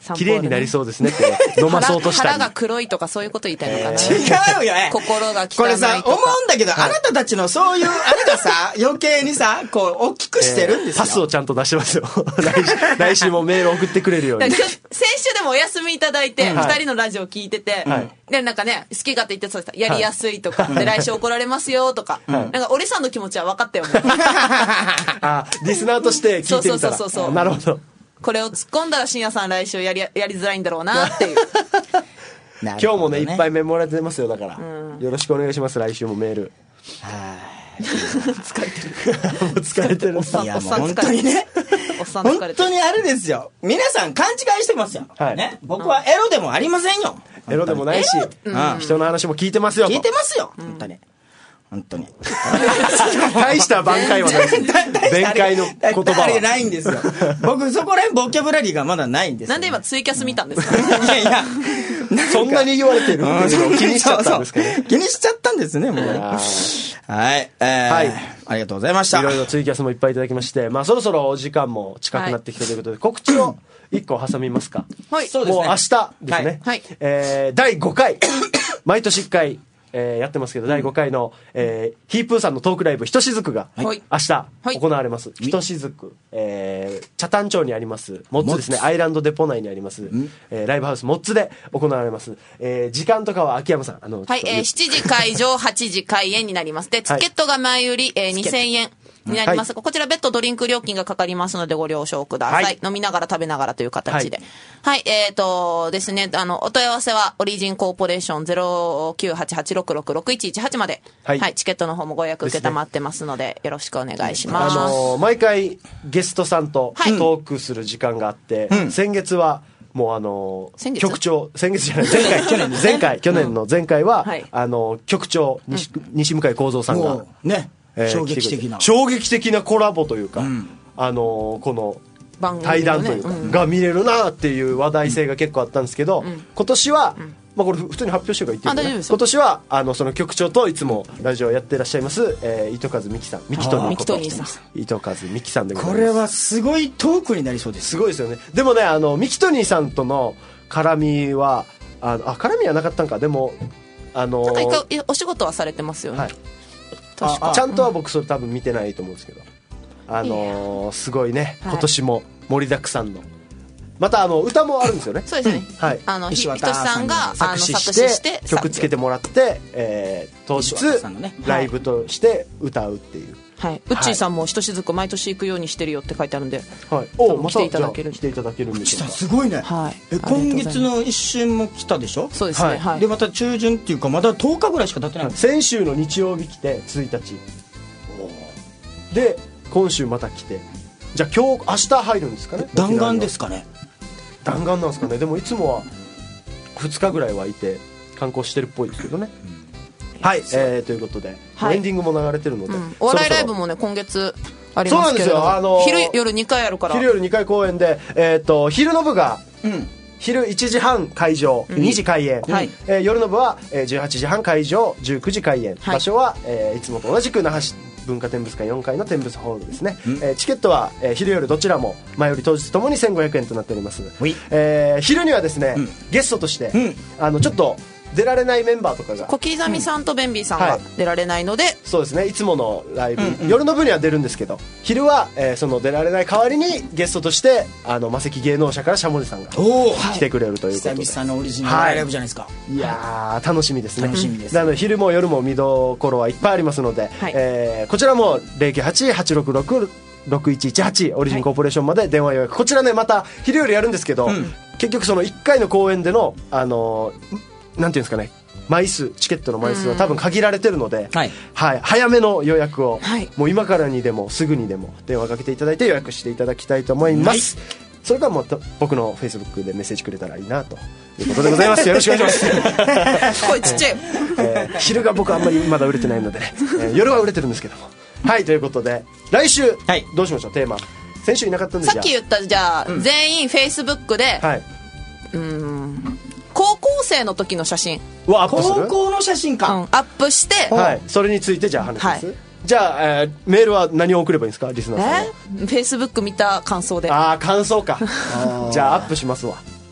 綺麗になりそうですねって飲まそうとしたり。 腹が黒いとかそういうこと言いたいのかな。 違うよね。 心が汚いとか。 これさ、思うんだけど、あなたたちのそういう、あれがさ、余計にさ、こう、大きくしてるんですよ。 パスをちゃんと出してますよ。来週、来週もメール送ってくれるように。 先週でもお休みいただいて、二人のラジオ聞いてて、で、なんかね、好き勝手言ってそうでした。やりやすいとか、で、来週怒られますよとか、なんか、俺さんの気持ちは分かったよね。 あ、リスナーとして聞いてみたら。 そうそうそうそう。 なるほど。 これを突っ込んだら深夜さん来週やりやりづらいんだろうなっていう。 今日もねいっぱいメモられてますよだから、うん、よろしくお願いします。来週もメール。 はい疲れてる。 もう疲れてる。 いやもう本当にね。本当にあれですよ。皆さん勘違いしてますよ。はい、ね。僕はエロでもありませんよ。 エロでもないし、うん、人の話も聞いてますよ。 聞いてますよ。本当に。本当に大した挽回はないです。弁解の言葉はないんですよ。僕そこら辺ボキャブラリーがまだないんですよ、ね、 なんで今ツイキャス見たんですか。 いやいやそんなに言われてるっていうのを気にしちゃったんですかね。 そうそう気にしちゃったんですねもう。はい、えー、はい、ありがとうございました。 いろいろツイキャスもいっぱいいただきまして、まあそろそろお時間も近くなってきたということで、はい、告知をいっこ挟みますか。 はい、そうですね。 もう明日ですね。はい、えー、だいごかい毎年いっかいえー、やってますけど、だいごかいの、えー、ヒープーさんのトークライブ、ひとしずくが、明日、行われます。ひとしずく、えー、北谷町にあります、モッツですね、アイランドデポ内にあります、えー、ライブハウスモッツで行われます。えー、時間とかは秋山さん、あの、 はい、えー、しちじ会場、はちじ開演になります。で、チケットが前売り、えー、にせんえん。になります、はい、こちら別途ドリンク料金がかかりますのでご了承ください、はい、飲みながら食べながらという形ではい、はい、えーとですね、あのお問い合わせはオリジンコーポレーション ゼロきゅうはちはちろくろくろくいちいちはち まで、はいはい、チケットの方もご予約受けたまってますのでよろしくお願いします。 あのー、毎回ゲストさんとトークする時間があって、はい、先月はもうあのー、局長先月じゃない前回去年前回去年の前回は、うんはい、あのー、局長西、うん、西向井幸三さんがねえー、 衝撃的な衝撃的なコラボというか、うん、あのー、この対談というか、ねうん、が見れるなっていう話題性が結構あったんですけど、うん、今年は、うんまあ、これ普通に発表してるから言ってる、ね、今年はあのその局長といつもラジオやってらっしゃいます、えー、糸数美希さんミキトニーこと糸数美希さんでございます。 これはすごいトークになりそうです。 すごいですよね。でもねあのミキトニーさんとの絡みはあのあ絡みはなかったんか。でもあのー、 なんかお仕事はされてますよね、はい確かちゃんとは僕それ多分見てないと思うんですけど、あのー、すごいね今年も盛りだくさんのまたあの歌もあるんですよね。 そうですね、 はい、 あのひとしさんが作詞して曲つけてもらって、えー、当日、ね、ライブとして歌うっていう、 はい、ウッチーさんもひとしずく毎年行くようにしてるよって書いてあるんで、 はい、おまた来ていただける来ていただけるんでしょうか。 すごいね、 はい、 え今月の一瞬も来たでしょ。 そうですね、はいはい、 でまた中旬っていうかまだとおかぐらいしか経ってない、はい、 先週の日曜日来てついたちで今週また来てじゃあ今日明日入るんですかね。 弾丸ですかね。 弾丸なんですかね。でもいつもはふつかぐらいはいて観光してるっぽいですけどね、うん、はい、えー、ということで、はい、エンディングも流れてるので、うん、 お笑いライブもね今月ありますけれども、そうなんですよ、あのー、昼夜にかいあるから昼夜にかい公演で、えー、と昼の部が、うん昼いちじはん会場、うん、にじ開演、はいえー、夜の部はじゅうはちじはん会場じゅうくじ開演、はい、場所は、えー、いつもと同じく那覇市文化展物館よんかいの展物ホールですね、うんえー、チケットは、えー、昼夜どちらも前より当日ともにせんごひゃくえんとなっております、えー、昼にはですね、うん、ゲストとして、うん、あのちょっと出られないメンバーとかが小刻みさんとベンビーさんが出られないので、うんはい、 そうですねいつものライブ、うんうん、夜の部には出るんですけど昼は、えー、その出られない代わりにゲストとしてあの魔石芸能者からシャモネさんが来てくれるということで、 久々のオリジナルライブじゃないですか、はい、 いやー楽しみですね。 楽しみです、 なので昼も夜も見どころはいっぱいありますので、はいえー、こちらも ゼロきゅうはち はちろくろく ろくいちいちはち オリジンコーポレーションまで電話予約、はい、こちらねまた昼夜やるんですけど、うん、結局そのいっかいの公演でのあのー、なんていうんですかね枚数チケットの枚数は多分限られてるので、はいはい、早めの予約を、はい、もう今からにでもすぐにでも電話かけていただいて予約していただきたいと思います、はい、それからもう僕のフェイスブックでメッセージくれたらいいなということでございます。よろしくお願いします声ちっちゃい、 えー、昼が僕あんまりまだ売れてないので、ねえー、夜は売れてるんですけどもはいということで来週、はい、どうしましょうテーマ先週いなかったんでさっき言ったじゃあ、うん、全員フェイスブックで、はい、うーん高校生の時の写真をアップする高校の写真か、 うん、アップして、 はい、それについてじゃあ話します、はい、じゃあ、えー、メールは何を送ればいいんですかリスナーさんは。 えー、フェイスブック見た感想で。 ああ感想かじゃあアップしますわ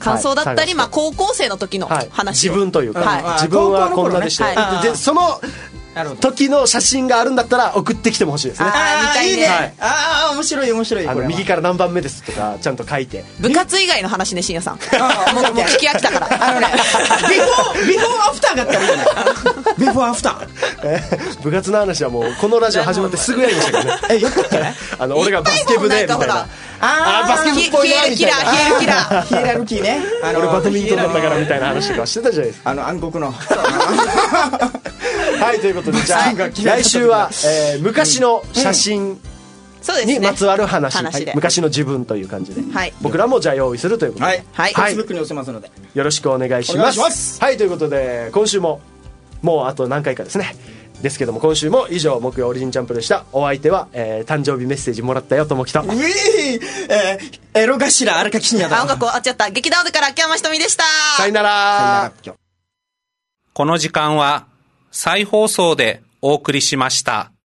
感想だったり、 はいまあ、高校生の時のはい、 話を、 自分というか、 はい自分はこんなでして、 高校の頃ねででそのなるほど。 時の写真があるんだったら送ってきても欲しいですね。 あー見たいねいいね。 はいああ、面白い面白い。 あのこれは右から何番目ですとかちゃんと書いて。 部活以外の話ね、深夜さん。 あもう、もう聞き飽きたから。 あのね、ビフォー、ビフォーアフターがあったらいいよね。ビフォーアフター。 えー部活の話はもうこのラジオ始まってすぐやりましたからね。 え、よかったね。 あの俺がバスケ部でみたいな。 あーバスケ部っぽいなヒエルキラー、ヒエルキラー。 ヒエラルキーね。あの俺バドミントンだったからみたいな話とかしてたじゃないですか。 あの暗黒の。 はい、ということでじゃあはい来週は、えー昔の写真そうですね。 にまつわる話、 話ではい昔の自分という感じで、 はい僕らもじゃあ用意するということで、 はい。 はいフェイスブックに載せますので。 よろしくお願いしお願ますいしますはい、ということで今週ももうあと何回かですねですけども、今週も以上木曜オリジンチャンプでした。お相手は、えー誕生日メッセージもらったよともきとうぃーえー、エロ頭荒垣真也だ。 あ、音楽終わっちゃった。劇団でから秋山ひとみでした。 さよならさよなら。 この時間は再放送でお送りしました。